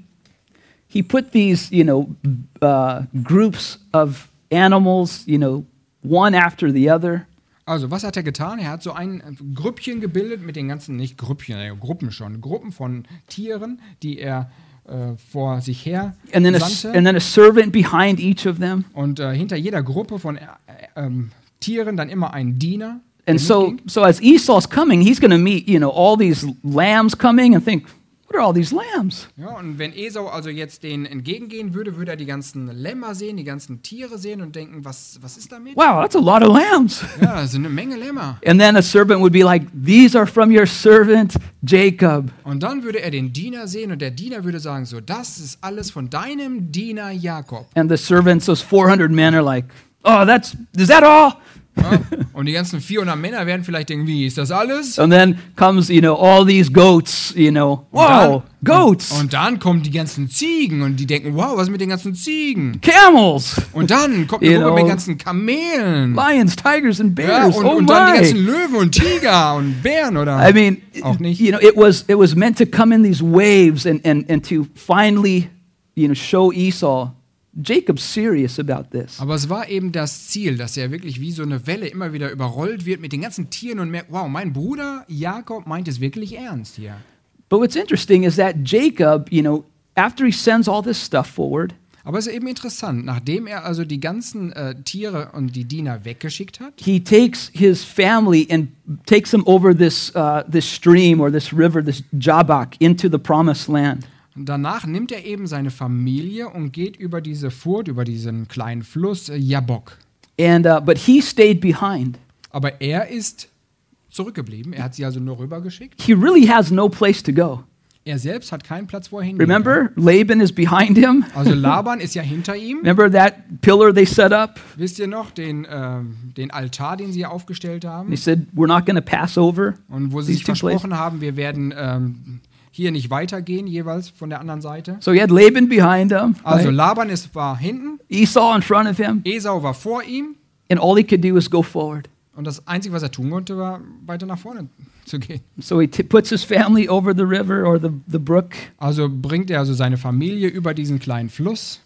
[SPEAKER 1] he put these, you know, uh, groups of animals, you know, one after the other.
[SPEAKER 2] Also, was hat er getan? Er hat so ein Grüppchen gebildet mit den ganzen, nicht Grüppchen, äh, Gruppen schon, Gruppen von Tieren, die er äh, vor sich her
[SPEAKER 1] And then a,
[SPEAKER 2] sandte.
[SPEAKER 1] and then a servant behind each of them.
[SPEAKER 2] Und äh, hinter jeder Gruppe von äh, ähm, Tieren dann immer ein Diener. der
[SPEAKER 1] And so
[SPEAKER 2] mitging.
[SPEAKER 1] so as Esau's coming, he's going to meet, you know, all these lambs coming and think, what are all these lambs?
[SPEAKER 2] Ja, und wenn Esau also jetzt denen entgegengehen würde, würde er die ganzen Lämmer sehen, die ganzen Tiere sehen und denken, was, was ist damit?
[SPEAKER 1] Wow, that's a lot of lambs.
[SPEAKER 2] Ja, das sind eine Menge Lämmer.
[SPEAKER 1] And then a servant would be like, these are from your servant Jacob.
[SPEAKER 2] Und dann würde er den Diener sehen und der Diener würde sagen, so, das ist alles von deinem Diener Jakob.
[SPEAKER 1] And the servants, those four hundred men are like, oh, that's, is that all?
[SPEAKER 2] Ja, und die ganzen vierhundert Männer werden vielleicht denken, wie, ist das alles?
[SPEAKER 1] And then comes, you know, all these goats, you know, wow, goats,
[SPEAKER 2] Und, und dann kommen die ganzen Ziegen und die denken, wow, was ist mit den ganzen Ziegen?
[SPEAKER 1] camels,
[SPEAKER 2] Und dann kommt
[SPEAKER 1] You
[SPEAKER 2] eine Gruppe
[SPEAKER 1] know,
[SPEAKER 2] mit den ganzen Kamelen.
[SPEAKER 1] lions, tigers, and
[SPEAKER 2] Ja,
[SPEAKER 1] bears.
[SPEAKER 2] und,
[SPEAKER 1] Oh
[SPEAKER 2] und dann die ganzen
[SPEAKER 1] my.
[SPEAKER 2] Löwen und Tiger und Bären, oder?
[SPEAKER 1] I mean,
[SPEAKER 2] Auch nicht.
[SPEAKER 1] you know, it was, it was meant to come in these waves and, and, and to finally, you know, show Esau, Jacob's serious about this.
[SPEAKER 2] Aber es war eben das Ziel, dass er wirklich wie so eine Welle immer wieder überrollt wird mit den ganzen Tieren und merkt, wow, mein Bruder Jakob meint es wirklich ernst hier.
[SPEAKER 1] But what's interesting is that Jacob, you know, after he sends all this stuff forward,
[SPEAKER 2] Aber es ist eben interessant, nachdem er also die ganzen äh, Tiere und die Diener weggeschickt hat,
[SPEAKER 1] he takes his family and takes them over this, uh, this stream or this river, this Jabbok, into the promised land.
[SPEAKER 2] und danach nimmt er eben seine Familie und geht über diese Furt, über diesen kleinen Fluss äh, Jabok.
[SPEAKER 1] And, uh, but he stayed behind.
[SPEAKER 2] Aber er ist zurückgeblieben, er hat sie also nur rübergeschickt.
[SPEAKER 1] He really has no place to go.
[SPEAKER 2] Er selbst hat keinen Platz, wo er hingehen kann.
[SPEAKER 1] Remember, Laban is behind him.
[SPEAKER 2] Also Laban ist ja hinter ihm.
[SPEAKER 1] Remember that pillar they set up?
[SPEAKER 2] Wisst ihr noch, den, ähm, den Altar, den sie aufgestellt haben?
[SPEAKER 1] They said, we're not going to pass over.
[SPEAKER 2] Und wo sie sich
[SPEAKER 1] These two
[SPEAKER 2] versprochen haben, wir werden ähm, hier nicht weitergehen, jeweils von der anderen Seite.
[SPEAKER 1] So he had Laban behind him,
[SPEAKER 2] Also
[SPEAKER 1] right?
[SPEAKER 2] Laban ist, war hinten,
[SPEAKER 1] Esau in front of him,
[SPEAKER 2] Esau war vor ihm.
[SPEAKER 1] and all he could do was go forward.
[SPEAKER 2] Und das Einzige, was er tun konnte, war, weiter nach vorne zu gehen.
[SPEAKER 1] So he t- puts his family over the river or the, the brook,
[SPEAKER 2] Also bringt er also seine Familie über diesen kleinen Fluss.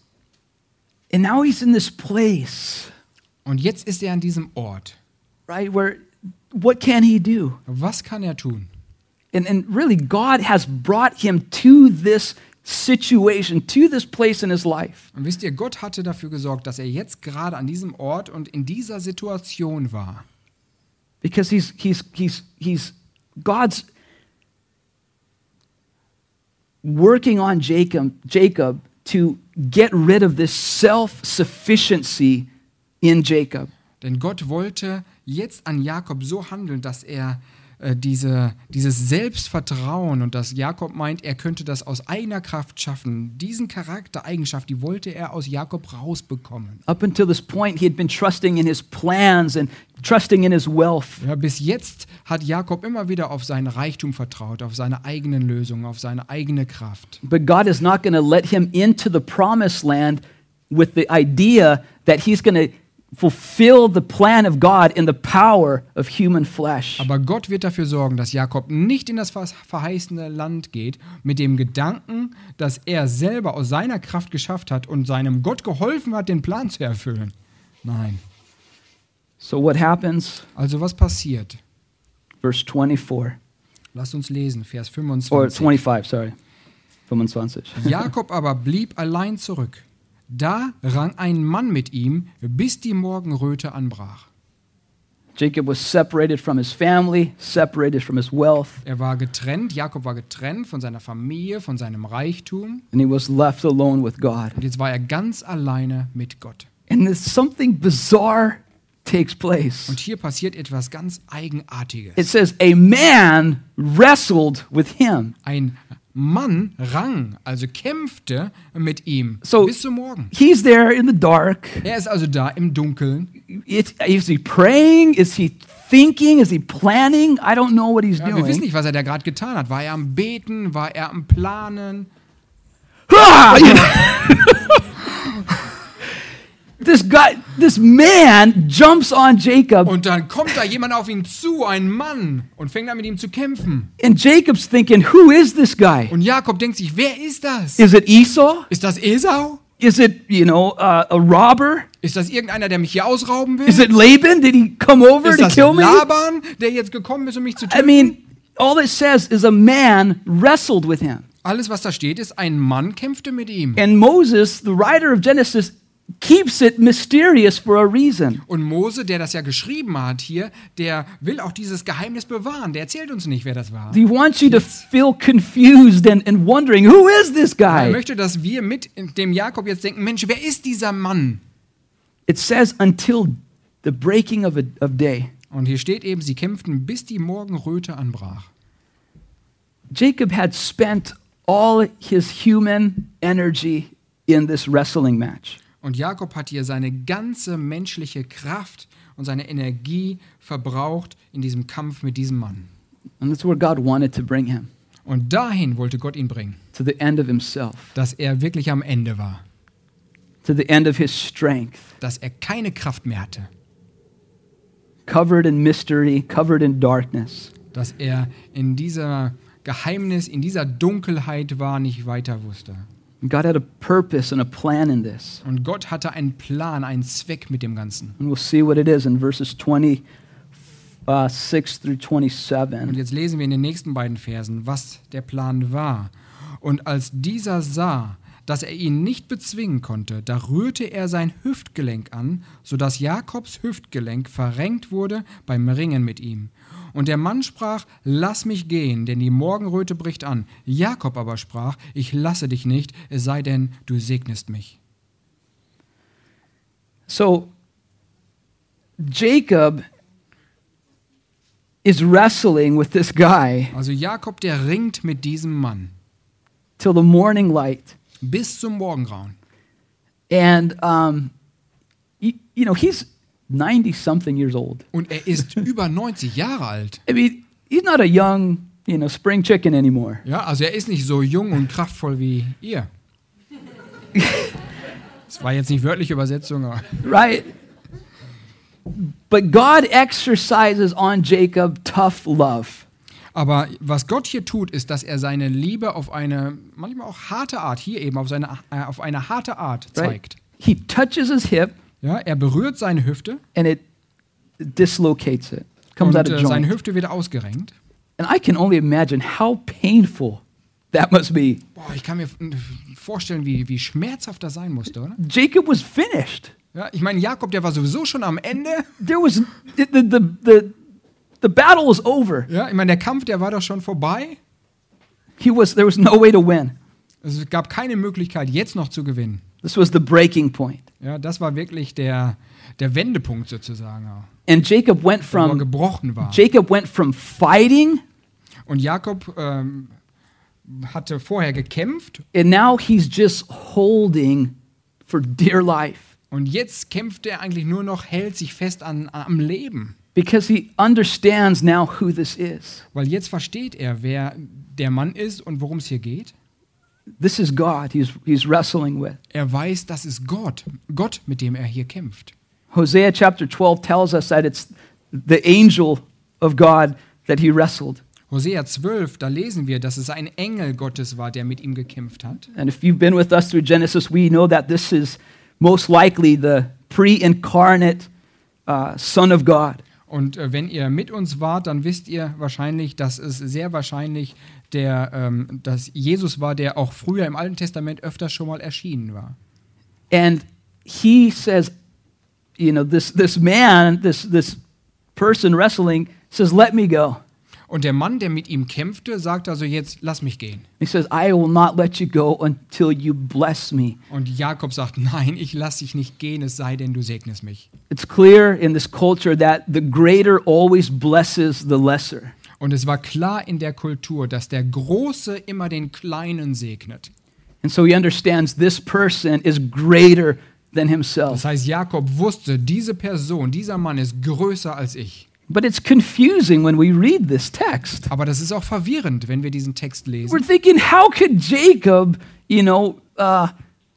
[SPEAKER 1] and now he's in this place,
[SPEAKER 2] Und jetzt ist er an diesem Ort.
[SPEAKER 1] right, where what can he do?
[SPEAKER 2] Was kann er tun?
[SPEAKER 1] And, and really, God has brought him to this situation, to this place in his life.
[SPEAKER 2] Und wisst ihr, Gott hatte dafür gesorgt, dass er jetzt gerade an diesem Ort und in dieser Situation war.
[SPEAKER 1] Because he's, he's, he's, he's, God's working on Jacob, Jacob to get rid of this self-sufficiency in Jacob.
[SPEAKER 2] Denn Gott wollte jetzt an Jakob so handeln, dass er äh, diese, dieses Selbstvertrauen und dass Jakob meint, er könnte das aus eigener Kraft schaffen. Diesen Charaktereigenschaft, die wollte er aus Jakob rausbekommen.
[SPEAKER 1] Up until this point, he had been trusting in his plans and trusting in his wealth.
[SPEAKER 2] Ja, bis jetzt hat Jakob immer wieder auf seinen Reichtum vertraut, auf seine eigenen Lösungen, auf seine eigene Kraft.
[SPEAKER 1] But God is not going to let him into the promised land with the idea that he's going to fulfill the plan of God in the power of human flesh.
[SPEAKER 2] Aber Gott wird dafür sorgen, dass Jakob nicht in das verheißene Land geht, mit dem Gedanken, dass er selber aus seiner Kraft geschafft hat und seinem Gott geholfen hat, den Plan zu erfüllen. Nein.
[SPEAKER 1] So what happens?
[SPEAKER 2] Also was passiert?
[SPEAKER 1] Verse twenty-four.
[SPEAKER 2] Lasst uns lesen, Vers
[SPEAKER 1] Or
[SPEAKER 2] fünfundzwanzig.
[SPEAKER 1] twenty-five, sorry. fünfundzwanzig.
[SPEAKER 2] Jakob aber blieb allein zurück. Da rang ein Mann mit ihm, bis die Morgenröte anbrach.
[SPEAKER 1] Jacob was separated from his family, separated from his wealth,
[SPEAKER 2] Er war getrennt, Jakob war getrennt von seiner Familie, von seinem Reichtum.
[SPEAKER 1] and he was left alone with God.
[SPEAKER 2] Und jetzt war er ganz alleine mit Gott.
[SPEAKER 1] And there's something bizarre takes place.
[SPEAKER 2] Und hier passiert etwas ganz Eigenartiges.
[SPEAKER 1] It says, a man wrestled with him.
[SPEAKER 2] Ein Mann rang, also kämpfte mit ihm
[SPEAKER 1] So-
[SPEAKER 2] bis zum Morgen.
[SPEAKER 1] He's there in the dark.
[SPEAKER 2] Er ist also da im Dunkeln.
[SPEAKER 1] It's, is he praying? Is he thinking? Is he planning? I don't know what he's
[SPEAKER 2] Ja, wir wissen
[SPEAKER 1] doing.
[SPEAKER 2] nicht, was er da gerade getan hat. War er am Beten? War er am Planen?
[SPEAKER 1] Ah! This guy, this man jumps on Jacob,
[SPEAKER 2] Und dann kommt da jemand auf ihn zu, ein Mann, und fängt an mit ihm zu kämpfen.
[SPEAKER 1] and Jacob's thinking, who is this guy?
[SPEAKER 2] Und Jakob denkt sich, wer ist das?
[SPEAKER 1] Is it Esau?
[SPEAKER 2] Ist das Esau?
[SPEAKER 1] Is it, you know, uh, a robber?
[SPEAKER 2] Ist das irgendeiner, der mich hier ausrauben will?
[SPEAKER 1] Is it Laban? Did he come over
[SPEAKER 2] Ist
[SPEAKER 1] to
[SPEAKER 2] das
[SPEAKER 1] kill me?
[SPEAKER 2] Laban, der jetzt gekommen ist, um mich zu
[SPEAKER 1] I
[SPEAKER 2] töten?
[SPEAKER 1] mean, all it says is a man wrestled with him.
[SPEAKER 2] Alles, was da steht, ist, ein Mann kämpfte mit ihm.
[SPEAKER 1] And Moses, the writer of Genesis, keeps it mysterious for a reason.
[SPEAKER 2] Und Mose, der das ja geschrieben hat hier, der will auch dieses Geheimnis bewahren. Der erzählt uns nicht, wer das war.
[SPEAKER 1] He wants you to feel confused and, and wondering, who is this
[SPEAKER 2] Er
[SPEAKER 1] guy?
[SPEAKER 2] möchte, dass wir mit dem Jakob jetzt denken, Mensch, wer ist dieser Mann?
[SPEAKER 1] It says until the breaking of, a, of day.
[SPEAKER 2] Und hier steht eben, sie kämpften, bis die Morgenröte anbrach.
[SPEAKER 1] Jacob had spent all his human energy in this wrestling match.
[SPEAKER 2] Und Jakob hat hier seine ganze menschliche Kraft und seine Energie verbraucht in diesem Kampf mit diesem Mann.
[SPEAKER 1] And that's where God wanted to bring him,
[SPEAKER 2] Und dahin wollte Gott ihn bringen,
[SPEAKER 1] to the end of himself,
[SPEAKER 2] dass er wirklich am Ende war,
[SPEAKER 1] to the end of his strength,
[SPEAKER 2] dass er keine Kraft mehr hatte,
[SPEAKER 1] covered in mystery, covered in darkness.
[SPEAKER 2] dass er in dieser Geheimnis, in dieser Dunkelheit war, nicht weiter wusste.
[SPEAKER 1] God had a purpose and a plan in this.
[SPEAKER 2] Und Gott hatte einen Plan, einen Zweck mit dem Ganzen.
[SPEAKER 1] And we'll see what it is in verses twenty-six through
[SPEAKER 2] Und
[SPEAKER 1] twenty-seven.
[SPEAKER 2] jetzt lesen wir in den nächsten beiden Versen, was der Plan war. Und als dieser sah, dass er ihn nicht bezwingen konnte, da rührte er sein Hüftgelenk an, sodass Jakobs Hüftgelenk verrenkt wurde beim Ringen mit ihm. Und der Mann sprach, lass mich gehen, denn die Morgenröte bricht an. Jakob aber sprach, ich lasse dich nicht, es sei denn, du segnest mich.
[SPEAKER 1] So, Jacob is wrestling with this guy
[SPEAKER 2] Also Jakob, der ringt mit diesem Mann
[SPEAKER 1] till the morning light.
[SPEAKER 2] bis zum Morgengrauen.
[SPEAKER 1] And, um, you, you know, he's ninety-something years old.
[SPEAKER 2] Und er ist über neunzig Jahre alt.
[SPEAKER 1] I mean, he's not a young, you know, spring chicken anymore.
[SPEAKER 2] Ja, also er ist nicht so jung und kraftvoll wie ihr. Das war jetzt nicht wörtliche Übersetzung, aber
[SPEAKER 1] Right? But God exercises on Jacob tough love.
[SPEAKER 2] Aber was Gott hier tut, ist, dass er seine Liebe auf eine manchmal auch harte Art, hier eben auf, seine, äh, auf eine harte Art
[SPEAKER 1] Right?
[SPEAKER 2] zeigt.
[SPEAKER 1] He touches his hip
[SPEAKER 2] Ja, er berührt seine Hüfte
[SPEAKER 1] and it dislocates it. Comes
[SPEAKER 2] und
[SPEAKER 1] out of
[SPEAKER 2] äh, seine
[SPEAKER 1] joint.
[SPEAKER 2] Hüfte wird ausgerenkt.
[SPEAKER 1] And I can only imagine how painful that must be.
[SPEAKER 2] Boah, ich kann mir f- vorstellen, wie, wie schmerzhaft das sein musste, oder?
[SPEAKER 1] Jacob was finished.
[SPEAKER 2] Ja, ich meine, Jakob, der war sowieso schon am Ende.
[SPEAKER 1] There was the the the, the, the battle was over.
[SPEAKER 2] Ja, ich meine, der Kampf, der war doch schon vorbei.
[SPEAKER 1] He was there was no way to win.
[SPEAKER 2] Es gab keine Möglichkeit, jetzt noch zu gewinnen.
[SPEAKER 1] This was the breaking point.
[SPEAKER 2] Ja, das war wirklich der, der Wendepunkt sozusagen auch.
[SPEAKER 1] And Jacob went
[SPEAKER 2] der Mauer
[SPEAKER 1] from
[SPEAKER 2] gebrochen war.
[SPEAKER 1] Jacob went from fighting,
[SPEAKER 2] Und Jakob ähm, hatte vorher gekämpft
[SPEAKER 1] and now he's just holding for dear life
[SPEAKER 2] und jetzt kämpft er eigentlich nur noch, hält sich fest an, am Leben.
[SPEAKER 1] because he understands now who this is.
[SPEAKER 2] Weil jetzt versteht er, wer der Mann ist und worum es hier geht.
[SPEAKER 1] This is God he's, he's wrestling with.
[SPEAKER 2] Er weiß, das ist Gott. Gott, mit dem er hier kämpft.
[SPEAKER 1] Hosea chapter twelve tells us that it's the angel of God that he wrestled.
[SPEAKER 2] Hosea zwölf, da lesen wir, dass es ein Engel Gottes war, der mit ihm gekämpft hat.
[SPEAKER 1] And if you've been with us through Genesis, we know that this is most likely the pre-incarnate uh, Son of God.
[SPEAKER 2] Und äh, wenn ihr mit uns wart, dann wisst ihr wahrscheinlich, dass es sehr wahrscheinlich der, ähm, dass Jesus war, der auch früher im Alten Testament öfter schon mal erschienen war.
[SPEAKER 1] And he says, you know, this, this man, this, this person wrestling says, let me go.
[SPEAKER 2] Und der Mann, der mit ihm kämpfte, sagt also jetzt, lass mich gehen.
[SPEAKER 1] He says, I will not let you go until you bless me.
[SPEAKER 2] Und Jakob sagt, nein, ich lass dich nicht gehen, es sei denn, du segnest mich.
[SPEAKER 1] It's clear in this culture that the greater always blesses the lesser.
[SPEAKER 2] Und es war klar in der Kultur, dass der Große immer den Kleinen segnet.
[SPEAKER 1] And so he understands this person is greater than himself.
[SPEAKER 2] Das heißt, Jakob wusste, diese Person, dieser Mann ist größer als ich.
[SPEAKER 1] But it's confusing when we read this text.
[SPEAKER 2] Aber das ist auch verwirrend, wenn wir diesen Text lesen.
[SPEAKER 1] We're thinking, how could Jacob, you know, uh,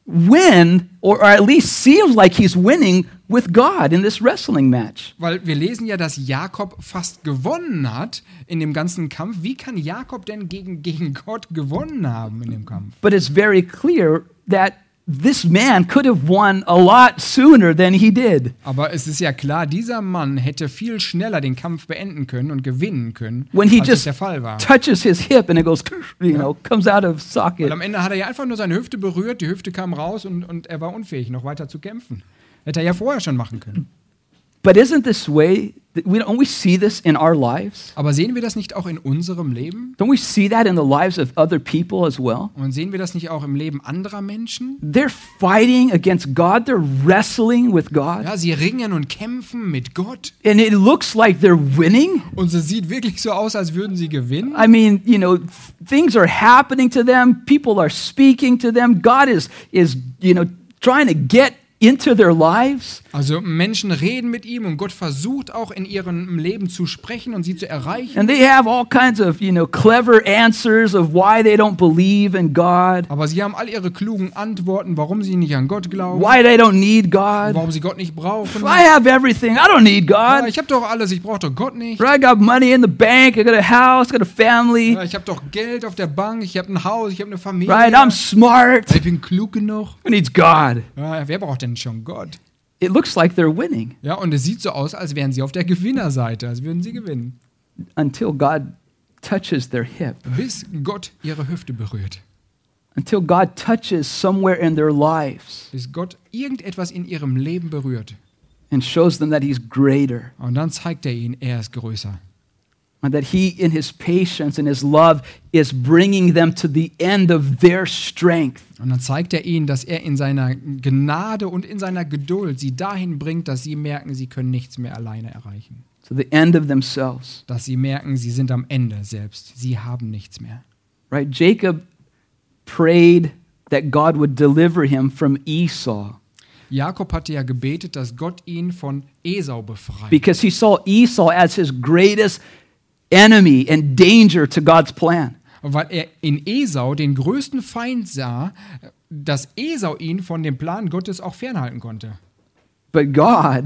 [SPEAKER 1] win, or, or at least seems like he's winning with God in this wrestling match?
[SPEAKER 2] Weil wir lesen ja, dass Jakob fast gewonnen hat in dem ganzen Kampf. Wie kann Jakob denn gegen, gegen Gott gewonnen haben in dem Kampf?
[SPEAKER 1] But it's very clear that this man could have won a lot sooner than he did.
[SPEAKER 2] Aber es ist ja klar, dieser Mann hätte viel schneller den Kampf beenden können und gewinnen können,
[SPEAKER 1] When he
[SPEAKER 2] als es
[SPEAKER 1] just
[SPEAKER 2] der Fall war.
[SPEAKER 1] touches his hip and it goes, you know, comes out of socket.
[SPEAKER 2] Weil am Ende hat er ja einfach nur seine Hüfte berührt, die Hüfte kam raus und, und er war unfähig, noch weiter zu kämpfen. Hätte er ja vorher schon machen können.
[SPEAKER 1] But isn't this way, we don't we see this in our lives?
[SPEAKER 2] Aber sehen wir das nicht auch in unserem Leben?
[SPEAKER 1] Don't we see that in the lives of other people as well?
[SPEAKER 2] Und sehen wir das nicht auch im Leben anderer Menschen?
[SPEAKER 1] They're fighting against God, they're wrestling with God,
[SPEAKER 2] Ja, sie ringen und kämpfen mit Gott.
[SPEAKER 1] and it looks like they're winning.
[SPEAKER 2] Und es sieht wirklich so aus, als würden sie gewinnen.
[SPEAKER 1] I mean, you know, th- things are happening to them, people are speaking to them, God is is, you know, trying to get into their lives.
[SPEAKER 2] Also Menschen reden mit ihm und Gott versucht auch in ihrem Leben zu sprechen und sie zu erreichen.
[SPEAKER 1] And they have all kinds of, you know, clever answers of why they don't believe in God,
[SPEAKER 2] Aber sie haben all ihre klugen Antworten, warum sie nicht an Gott glauben,
[SPEAKER 1] why they don't need God.
[SPEAKER 2] warum sie Gott nicht brauchen.
[SPEAKER 1] I have everything. I don't need
[SPEAKER 2] Ja,
[SPEAKER 1] God.
[SPEAKER 2] ich habe doch alles, ich brauche doch Gott nicht.
[SPEAKER 1] I got money in the bank. I got a house. I got a family.
[SPEAKER 2] Ja, ich habe doch Geld auf der Bank, ich habe ein Haus, ich habe eine Familie.
[SPEAKER 1] Right? I'm smart.
[SPEAKER 2] Ich bin klug genug.
[SPEAKER 1] Who needs God?
[SPEAKER 2] Ja, wer braucht denn schon Gott?
[SPEAKER 1] It looks like they're winning
[SPEAKER 2] Ja, und es sieht so aus, als wären sie auf der Gewinnerseite, als würden sie gewinnen.
[SPEAKER 1] until God touches their hip,
[SPEAKER 2] Bis Gott ihre Hüfte berührt.
[SPEAKER 1] until God touches somewhere in their lives
[SPEAKER 2] Bis Gott irgendetwas in ihrem Leben berührt.
[SPEAKER 1] and shows them that He's greater
[SPEAKER 2] Und dann zeigt er ihnen, er ist größer.
[SPEAKER 1] and that He, in His patience and His love, is bringing them to the end of their strength.
[SPEAKER 2] Und dann zeigt er ihnen, dass er in seiner Gnade und in seiner Geduld sie dahin bringt, dass sie merken, sie können nichts mehr alleine erreichen.
[SPEAKER 1] To the end of themselves.
[SPEAKER 2] Dass sie merken, sie sind am Ende selbst. Sie haben nichts mehr.
[SPEAKER 1] Right? Jacob prayed that God would deliver him from Esau
[SPEAKER 2] Jakob hatte ja gebetet, dass Gott ihn von Esau befreit.
[SPEAKER 1] because he saw Esau as his greatest enemy and danger to God's plan.
[SPEAKER 2] Weil er in Esau den größten Feind sah, dass Esau ihn von dem Plan Gottes auch fernhalten konnte.
[SPEAKER 1] But God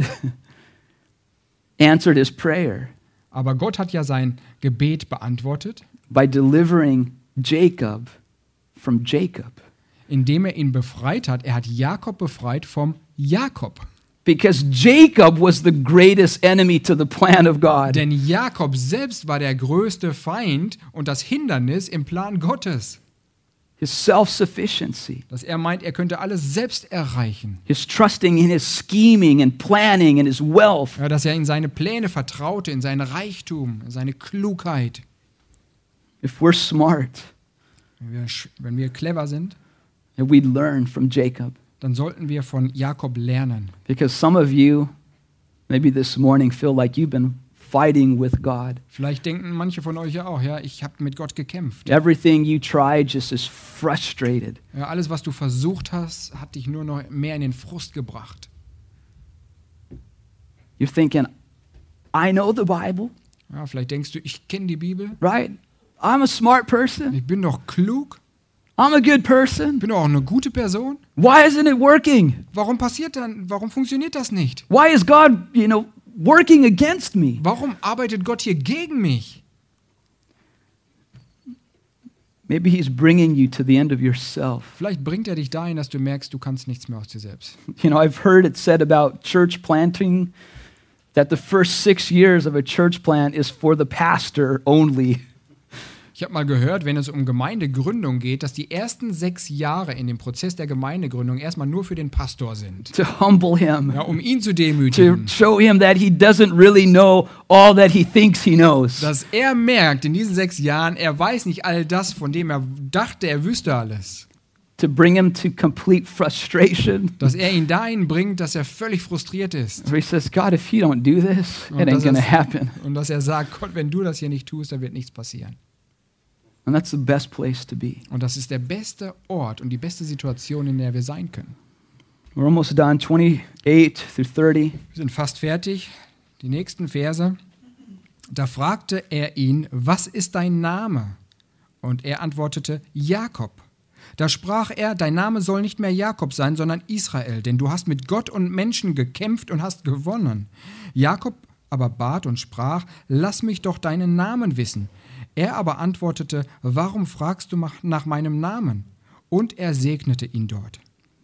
[SPEAKER 1] answered his prayer
[SPEAKER 2] Aber Gott hat ja sein Gebet beantwortet,
[SPEAKER 1] by delivering Jacob from Jacob.
[SPEAKER 2] indem er ihn befreit hat. Er hat Jakob befreit vom Jakob.
[SPEAKER 1] Because Jacob was the greatest enemy to the plan of God.
[SPEAKER 2] Denn Jakob selbst war der größte Feind und das Hindernis im Plan Gottes.
[SPEAKER 1] His self-sufficiency,
[SPEAKER 2] Dass er meint, er könnte alles selbst erreichen.
[SPEAKER 1] his trusting in his scheming and planning and his wealth.
[SPEAKER 2] Ja, dass er in seine Pläne vertraute, in seinen Reichtum, in seine Klugheit.
[SPEAKER 1] If we're smart
[SPEAKER 2] Wenn wir, sch- wenn wir clever sind,
[SPEAKER 1] and we learn from Jacob,
[SPEAKER 2] dann sollten wir von Jakob lernen.
[SPEAKER 1] because some of you, Maybe this morning feel like you've been fighting with God.
[SPEAKER 2] Vielleicht denken manche von euch ja auch, ja, ich habe mit Gott gekämpft.
[SPEAKER 1] Everything you tried just is frustrated.
[SPEAKER 2] Ja, alles, was du versucht hast, hat dich nur noch mehr in den Frust gebracht.
[SPEAKER 1] You're thinking, I know the Bible,
[SPEAKER 2] Ja, vielleicht denkst du, ich kenne die Bibel,
[SPEAKER 1] right? I'm a smart person.
[SPEAKER 2] ich bin doch klug,
[SPEAKER 1] I'm a good person.
[SPEAKER 2] ich bin doch auch eine gute Person.
[SPEAKER 1] Why isn't it working?
[SPEAKER 2] Warum passiert dann, warum funktioniert das nicht?
[SPEAKER 1] Why is God, you know, working against me?
[SPEAKER 2] Warum arbeitet Gott hier gegen mich?
[SPEAKER 1] Maybe he's bringing you to the end of yourself.
[SPEAKER 2] Vielleicht bringt er dich dahin, dass du merkst, du kannst nichts mehr aus dir selbst.
[SPEAKER 1] You know, I've heard it said about church planting that the first six years of a church plant is for the pastor only.
[SPEAKER 2] Ich habe mal gehört, wenn es um Gemeindegründung geht, dass die ersten sechs Jahre in dem Prozess der Gemeindegründung erstmal nur für den Pastor sind.
[SPEAKER 1] To humble him,
[SPEAKER 2] Ja, um ihn zu
[SPEAKER 1] to
[SPEAKER 2] demütigen.
[SPEAKER 1] show him that he doesn't really know all that he thinks he knows.
[SPEAKER 2] Dass er merkt in diesen sechs Jahren, er weiß nicht all das, von dem er dachte, er wüsste alles.
[SPEAKER 1] To bring him to complete frustration.
[SPEAKER 2] Dass er ihn dahin bringt, dass er völlig frustriert ist.
[SPEAKER 1] Where he says, God, if you don't do this,
[SPEAKER 2] Und
[SPEAKER 1] it ain't
[SPEAKER 2] dass,
[SPEAKER 1] going to
[SPEAKER 2] er,
[SPEAKER 1] happen.
[SPEAKER 2] und dass er sagt, Gott, wenn du das hier nicht tust, dann wird nichts passieren.
[SPEAKER 1] And that's the best place to be.
[SPEAKER 2] Und das ist der beste Ort und die beste Situation, in der wir sein können.
[SPEAKER 1] We're almost done, twenty-eight through thirty.
[SPEAKER 2] Wir sind fast fertig. Die nächsten Verse. Da fragte er ihn, was ist dein Name? Und er antwortete, Jakob. Da sprach er, dein Name soll nicht mehr Jakob sein, sondern Israel, denn du hast mit Gott und Menschen gekämpft und hast gewonnen. Jakob aber bat und sprach, lass mich doch deinen Namen wissen. Er aber antwortete, warum fragst du nach meinem Namen? Und er segnete ihn dort.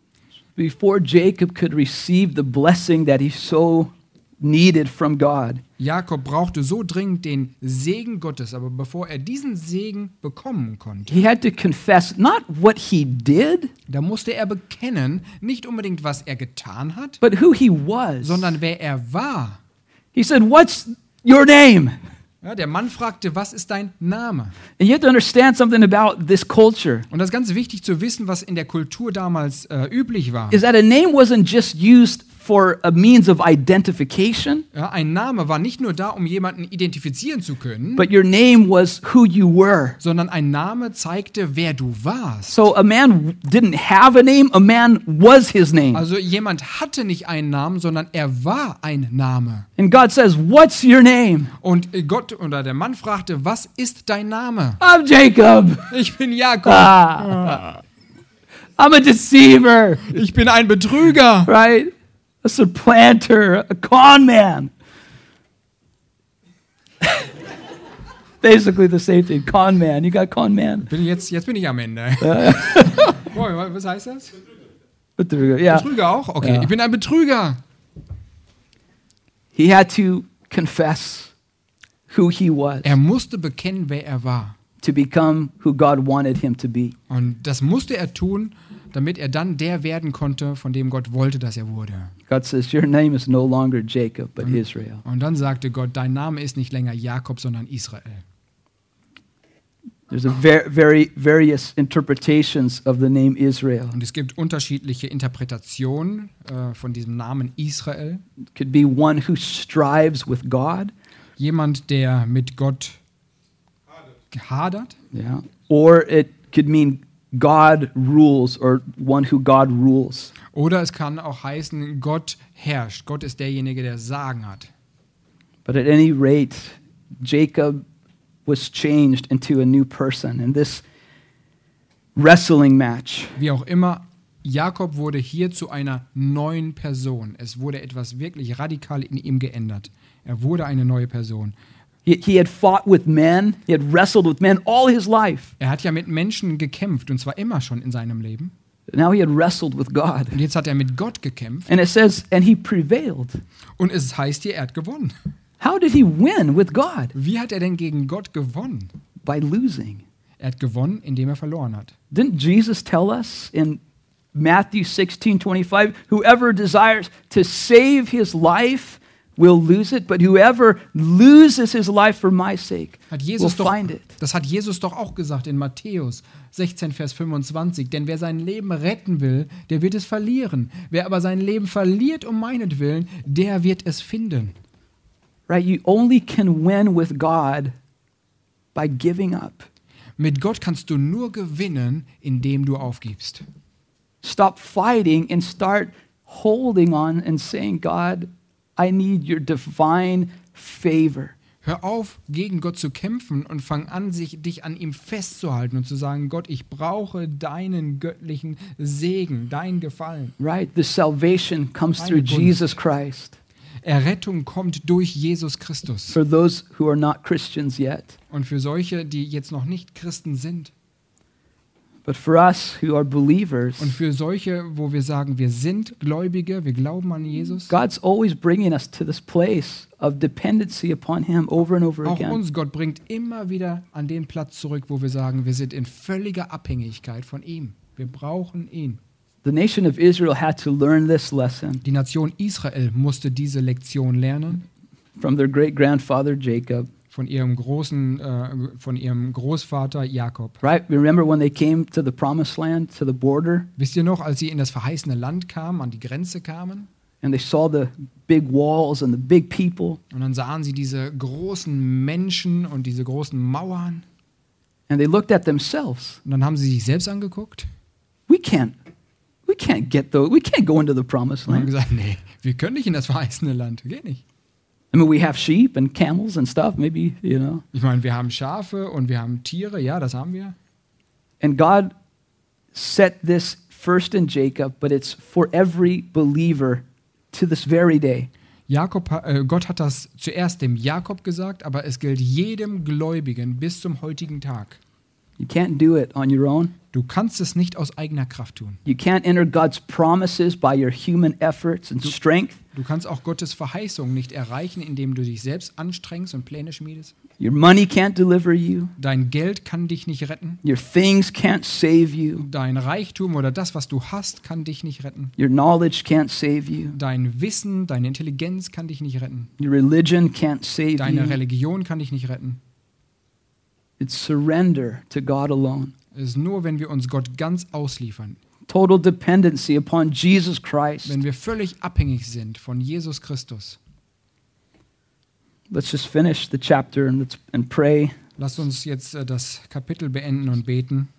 [SPEAKER 1] Before Jacob could receive the blessing that he so needed from God,
[SPEAKER 2] Jakob brauchte so dringend den Segen Gottes, aber bevor er diesen Segen bekommen konnte,
[SPEAKER 1] he had to confess not what he did,
[SPEAKER 2] da musste er bekennen, nicht unbedingt, was er getan hat,
[SPEAKER 1] but who he was.
[SPEAKER 2] sondern wer er war.
[SPEAKER 1] He said, what's your name?
[SPEAKER 2] Ja, der Mann fragte, was ist dein Name?
[SPEAKER 1] And you have to understand something about this culture,
[SPEAKER 2] Und das ist ganz wichtig zu wissen, was in der Kultur damals äh, üblich war.
[SPEAKER 1] is that a name wasn't just used for a means of identification,
[SPEAKER 2] Ja, ein Name war nicht nur da, um jemanden identifizieren zu können,
[SPEAKER 1] but your name was who you were.
[SPEAKER 2] sondern ein Name zeigte, wer du warst.
[SPEAKER 1] So a man didn't have a name, a man was his name.
[SPEAKER 2] Also jemand hatte nicht einen Namen, sondern er war ein Name.
[SPEAKER 1] And God says, what's your name?
[SPEAKER 2] Und Gott oder der Mann fragte, was ist dein Name?
[SPEAKER 1] I'm Jacob.
[SPEAKER 2] Ich bin Jakob.
[SPEAKER 1] Ah. I'm a deceiver,
[SPEAKER 2] Ich bin ein Betrüger.
[SPEAKER 1] right? A supplanter, a con man. Basically the same thing. Con man. You got con man?
[SPEAKER 2] Bin jetzt, jetzt bin ich am Ende. Boah, was heißt das?
[SPEAKER 1] Betrüger, yeah.
[SPEAKER 2] Betrüger auch? Okay,
[SPEAKER 1] Ja.
[SPEAKER 2] ich bin ein Betrüger.
[SPEAKER 1] He had to confess who he was
[SPEAKER 2] Er musste bekennen, wer er war.
[SPEAKER 1] to become who God wanted him to be.
[SPEAKER 2] Und das musste er tun, damit er dann der werden konnte, von dem Gott wollte, dass er wurde.
[SPEAKER 1] God says, your name is no longer Jacob, but Israel.
[SPEAKER 2] Und dann sagte Gott, dein Name ist nicht länger Jakob, sondern Israel.
[SPEAKER 1] There's a ver- very various interpretations of the name Israel.
[SPEAKER 2] Und es gibt unterschiedliche Interpretationen äh, von diesem Namen Israel.
[SPEAKER 1] It could be one who strives with God,
[SPEAKER 2] Jemand, der mit Gott hadert.
[SPEAKER 1] yeah, or it could mean God rules, or one who God rules.
[SPEAKER 2] Oder es kann auch heißen, Gott herrscht. Gott ist derjenige, der Sagen hat.
[SPEAKER 1] But at any rate, Jacob was changed into a new person in this wrestling match.
[SPEAKER 2] Wie auch immer, Jakob wurde hier zu einer neuen Person. Es wurde etwas wirklich radikal in ihm geändert. Er wurde eine neue Person.
[SPEAKER 1] He, he had fought with men, he had wrestled with men all his life.
[SPEAKER 2] Er hat ja mit Menschen gekämpft, und zwar immer schon in seinem Leben.
[SPEAKER 1] Now he had wrestled with God.
[SPEAKER 2] Und jetzt hat er mit Gott gekämpft.
[SPEAKER 1] And it says, and he prevailed.
[SPEAKER 2] Und es heißt hier, er hat gewonnen.
[SPEAKER 1] How did he win with God?
[SPEAKER 2] Wie hat er denn gegen Gott gewonnen?
[SPEAKER 1] By losing.
[SPEAKER 2] Er hat gewonnen, indem er verloren hat.
[SPEAKER 1] Didn't Jesus tell us in Matthew sixteen twenty-five, whoever desires to save his life will lose it, but whoever loses his life for my sake
[SPEAKER 2] Hat
[SPEAKER 1] will
[SPEAKER 2] Jesus doch,
[SPEAKER 1] find it.
[SPEAKER 2] das hat Jesus doch auch gesagt in Matthäus sechzehn, Vers fünfundzwanzig. Denn wer sein Leben retten will, der wird es verlieren. Wer aber sein Leben verliert um meinetwillen, der wird es finden.
[SPEAKER 1] Right? You only can win with God by giving up.
[SPEAKER 2] Mit Gott kannst du nur gewinnen, indem du aufgibst.
[SPEAKER 1] Stop fighting and start holding on and saying, God, I need your divine favor.
[SPEAKER 2] Hör auf, gegen Gott zu kämpfen und fang an, sich, dich an ihm festzuhalten und zu sagen, Gott, ich brauche deinen göttlichen Segen, dein Gefallen.
[SPEAKER 1] Right? The salvation comes
[SPEAKER 2] Meine
[SPEAKER 1] through
[SPEAKER 2] Gunst.
[SPEAKER 1] Jesus Christ
[SPEAKER 2] Errettung kommt durch Jesus Christus.
[SPEAKER 1] for those who are not Christians yet.
[SPEAKER 2] Und für solche, die jetzt noch nicht Christen sind.
[SPEAKER 1] But for us who are believers,
[SPEAKER 2] Und für solche, wo wir sagen, wir sind Gläubige, wir glauben an Jesus.
[SPEAKER 1] God's always bringing us to this place of dependency upon Him over and over
[SPEAKER 2] Auch
[SPEAKER 1] again.
[SPEAKER 2] uns, Gott bringt immer wieder an den Platz zurück, wo wir sagen, wir sind in völliger Abhängigkeit von ihm. Wir brauchen ihn.
[SPEAKER 1] The nation of Israel had to learn this lesson
[SPEAKER 2] Die Nation Israel musste diese Lektion lernen
[SPEAKER 1] from their great grandfather Jacob.
[SPEAKER 2] von ihrem großen, äh, von ihrem Großvater Jakob.
[SPEAKER 1] Right? Remember when they came to the promised land, to the border,
[SPEAKER 2] Wisst ihr noch, als sie in das verheißene Land kamen, an die Grenze kamen?
[SPEAKER 1] and they saw the big walls and the big people,
[SPEAKER 2] Und dann sahen sie diese großen Menschen und diese großen Mauern.
[SPEAKER 1] and they looked at themselves.
[SPEAKER 2] Und dann haben sie sich selbst angeguckt
[SPEAKER 1] We can't, we can't get those. We can't go into the promised
[SPEAKER 2] und haben
[SPEAKER 1] land.
[SPEAKER 2] gesagt, nee, wir können nicht in das verheißene Land. Geht nicht.
[SPEAKER 1] I mean, we have sheep and camels and stuff. Maybe you know.
[SPEAKER 2] Ich meine, wir haben Schafe und wir haben Tiere. Ja, das haben wir.
[SPEAKER 1] And God set this first in Jacob, but it's for every believer to this very day.
[SPEAKER 2] Jakob, äh, Gott hat das zuerst dem Jakob gesagt, aber es gilt jedem Gläubigen bis zum heutigen Tag.
[SPEAKER 1] You can't do it on your own.
[SPEAKER 2] Du kannst es nicht aus eigener Kraft tun.
[SPEAKER 1] You can't enter God's promises by your human efforts and strength.
[SPEAKER 2] Du kannst auch Gottes Verheißung nicht erreichen, indem du dich selbst anstrengst und Pläne schmiedest.
[SPEAKER 1] Your money can't deliver you.
[SPEAKER 2] Dein Geld kann dich nicht retten.
[SPEAKER 1] Your things can't save you.
[SPEAKER 2] Dein Reichtum oder das, was du hast, kann dich nicht retten.
[SPEAKER 1] Your knowledge can't save you.
[SPEAKER 2] Dein Wissen, deine Intelligenz kann dich nicht retten.
[SPEAKER 1] Your religion can't save
[SPEAKER 2] Deine
[SPEAKER 1] you.
[SPEAKER 2] Religion kann dich nicht retten.
[SPEAKER 1] It's surrender to God alone.
[SPEAKER 2] Es ist nur, wenn wir uns Gott ganz ausliefern,
[SPEAKER 1] Total dependency upon Jesus Christ.
[SPEAKER 2] wenn wir völlig abhängig sind von Jesus Christus.
[SPEAKER 1] Let's just finish the chapter and let's and pray.
[SPEAKER 2] Lasst uns jetzt äh, das Kapitel beenden und beten.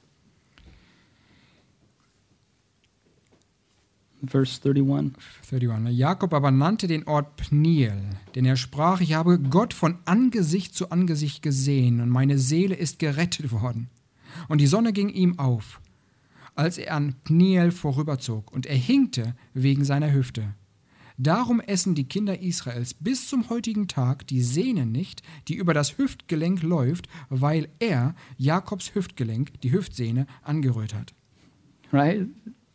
[SPEAKER 1] Verse thirty-one.
[SPEAKER 2] einunddreißig. Jakob aber nannte den Ort Pniel, denn er sprach, ich habe Gott von Angesicht zu Angesicht gesehen und meine Seele ist gerettet worden. Und die Sonne ging ihm auf, als er an Pniel vorüberzog, und er hinkte wegen seiner Hüfte. Darum essen die Kinder Israels bis zum heutigen Tag die Sehne nicht, die über das Hüftgelenk läuft, weil er Jakobs Hüftgelenk, die Hüftsehne, angerührt hat.
[SPEAKER 1] Right?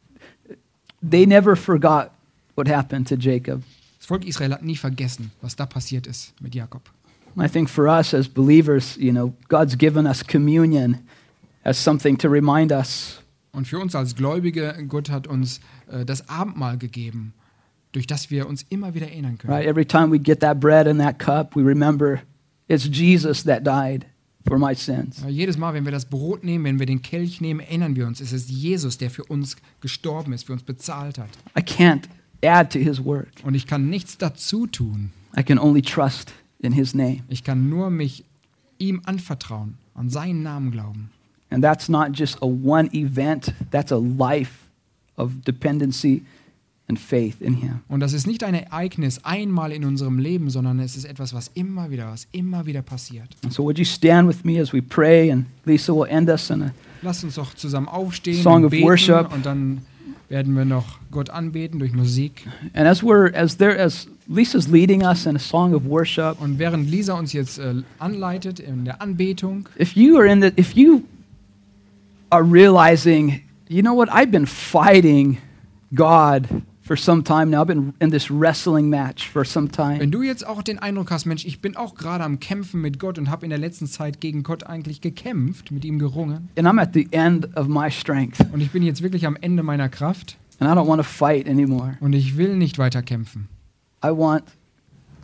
[SPEAKER 1] They never forgot what happened to Jacob.
[SPEAKER 2] Das Volk Israel hat nie vergessen, was da passiert ist mit Jakob.
[SPEAKER 1] I think for us as believers, you know, God's given us communion as something to remind us.
[SPEAKER 2] Und für uns als Gläubige, Gott hat uns äh, das Abendmahl gegeben, durch das wir uns immer wieder erinnern können.
[SPEAKER 1] Right? Every time we get that bread and that cup, we remember it's Jesus that died for my sins.
[SPEAKER 2] Ja, jedes Mal, wenn wir das Brot nehmen, wenn wir den Kelch nehmen, erinnern wir uns, es ist Jesus, der für uns gestorben ist, für uns bezahlt hat.
[SPEAKER 1] I can't add to his work.
[SPEAKER 2] Und ich kann nichts dazu tun.
[SPEAKER 1] I can only trust in his name.
[SPEAKER 2] Ich kann nur mich ihm anvertrauen, an seinen Namen glauben.
[SPEAKER 1] And that's not just a one event, that's a life of dependency and faith in him.
[SPEAKER 2] Und das ist nicht ein Ereignis einmal in unserem Leben, sondern es ist etwas, was immer wieder, was immer wieder passiert.
[SPEAKER 1] And so would you stand with me as we pray, and Lisa will end us in a
[SPEAKER 2] Lasst uns doch zusammen aufstehen
[SPEAKER 1] Song
[SPEAKER 2] und
[SPEAKER 1] of
[SPEAKER 2] beten
[SPEAKER 1] worship.
[SPEAKER 2] und dann werden wir noch Gott anbeten durch Musik.
[SPEAKER 1] and as we're as there as Lisa's leading us in a song of worship,
[SPEAKER 2] Und während Lisa uns jetzt äh, anleitet in der Anbetung,
[SPEAKER 1] if you are in the if you are realizing, you know what, I've been fighting God for some time now. I've been in this wrestling match for some time.
[SPEAKER 2] wenn du jetzt auch den Eindruck hast, Mensch, ich bin auch gerade am Kämpfen mit Gott und habe in der letzten Zeit gegen Gott eigentlich gekämpft, mit ihm gerungen,
[SPEAKER 1] And I'm at the end of my strength.
[SPEAKER 2] und ich bin jetzt wirklich am Ende meiner Kraft
[SPEAKER 1] And I don't want to fight anymore.
[SPEAKER 2] und ich will nicht weiter kämpfen.
[SPEAKER 1] I want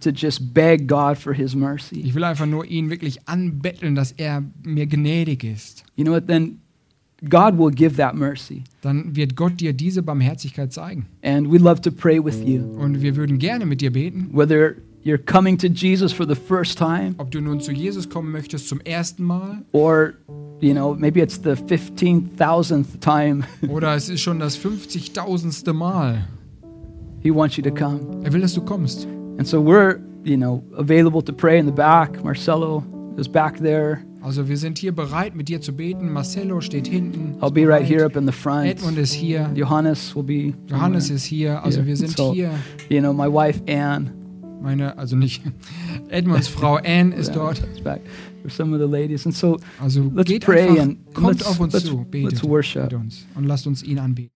[SPEAKER 1] to just beg God for his mercy.
[SPEAKER 2] Ich will einfach nur ihn wirklich anbetteln, dass er mir gnädig ist.
[SPEAKER 1] You know what? Then God will give that mercy.
[SPEAKER 2] Dann wird Gott dir diese Barmherzigkeit zeigen.
[SPEAKER 1] And we'd love to pray with you.
[SPEAKER 2] Und wir würden gerne mit dir beten.
[SPEAKER 1] Whether you're coming to Jesus for the first time,
[SPEAKER 2] Ob du nun zu Jesus kommen möchtest zum ersten Mal
[SPEAKER 1] or, you know, maybe it's the fifteen thousandth time,
[SPEAKER 2] oder es ist schon das fünfzigtausendste Mal.
[SPEAKER 1] he wants you to come.
[SPEAKER 2] Er will, dass du kommst.
[SPEAKER 1] And so we're, you know, available to pray in the back. Marcelo is back there.
[SPEAKER 2] Also wir sind hier bereit, mit dir zu beten. Marcelo steht hinten.
[SPEAKER 1] I'll be right here up in the front.
[SPEAKER 2] Edmund ist hier.
[SPEAKER 1] Johannes will be.
[SPEAKER 2] Johannes ist hier. Also
[SPEAKER 1] Yeah.
[SPEAKER 2] wir sind
[SPEAKER 1] So,
[SPEAKER 2] hier.
[SPEAKER 1] You know, my wife Anne.
[SPEAKER 2] Meine, also nicht, Edmunds Frau Anne ist
[SPEAKER 1] Yeah,
[SPEAKER 2] dort.
[SPEAKER 1] that's back for some of the ladies. And so
[SPEAKER 2] Also
[SPEAKER 1] let's
[SPEAKER 2] geht
[SPEAKER 1] pray
[SPEAKER 2] einfach,
[SPEAKER 1] and
[SPEAKER 2] kommt
[SPEAKER 1] let's,
[SPEAKER 2] auf uns
[SPEAKER 1] let's,
[SPEAKER 2] zu, betet
[SPEAKER 1] let's worship.
[SPEAKER 2] mit uns und lasst uns ihn anbeten.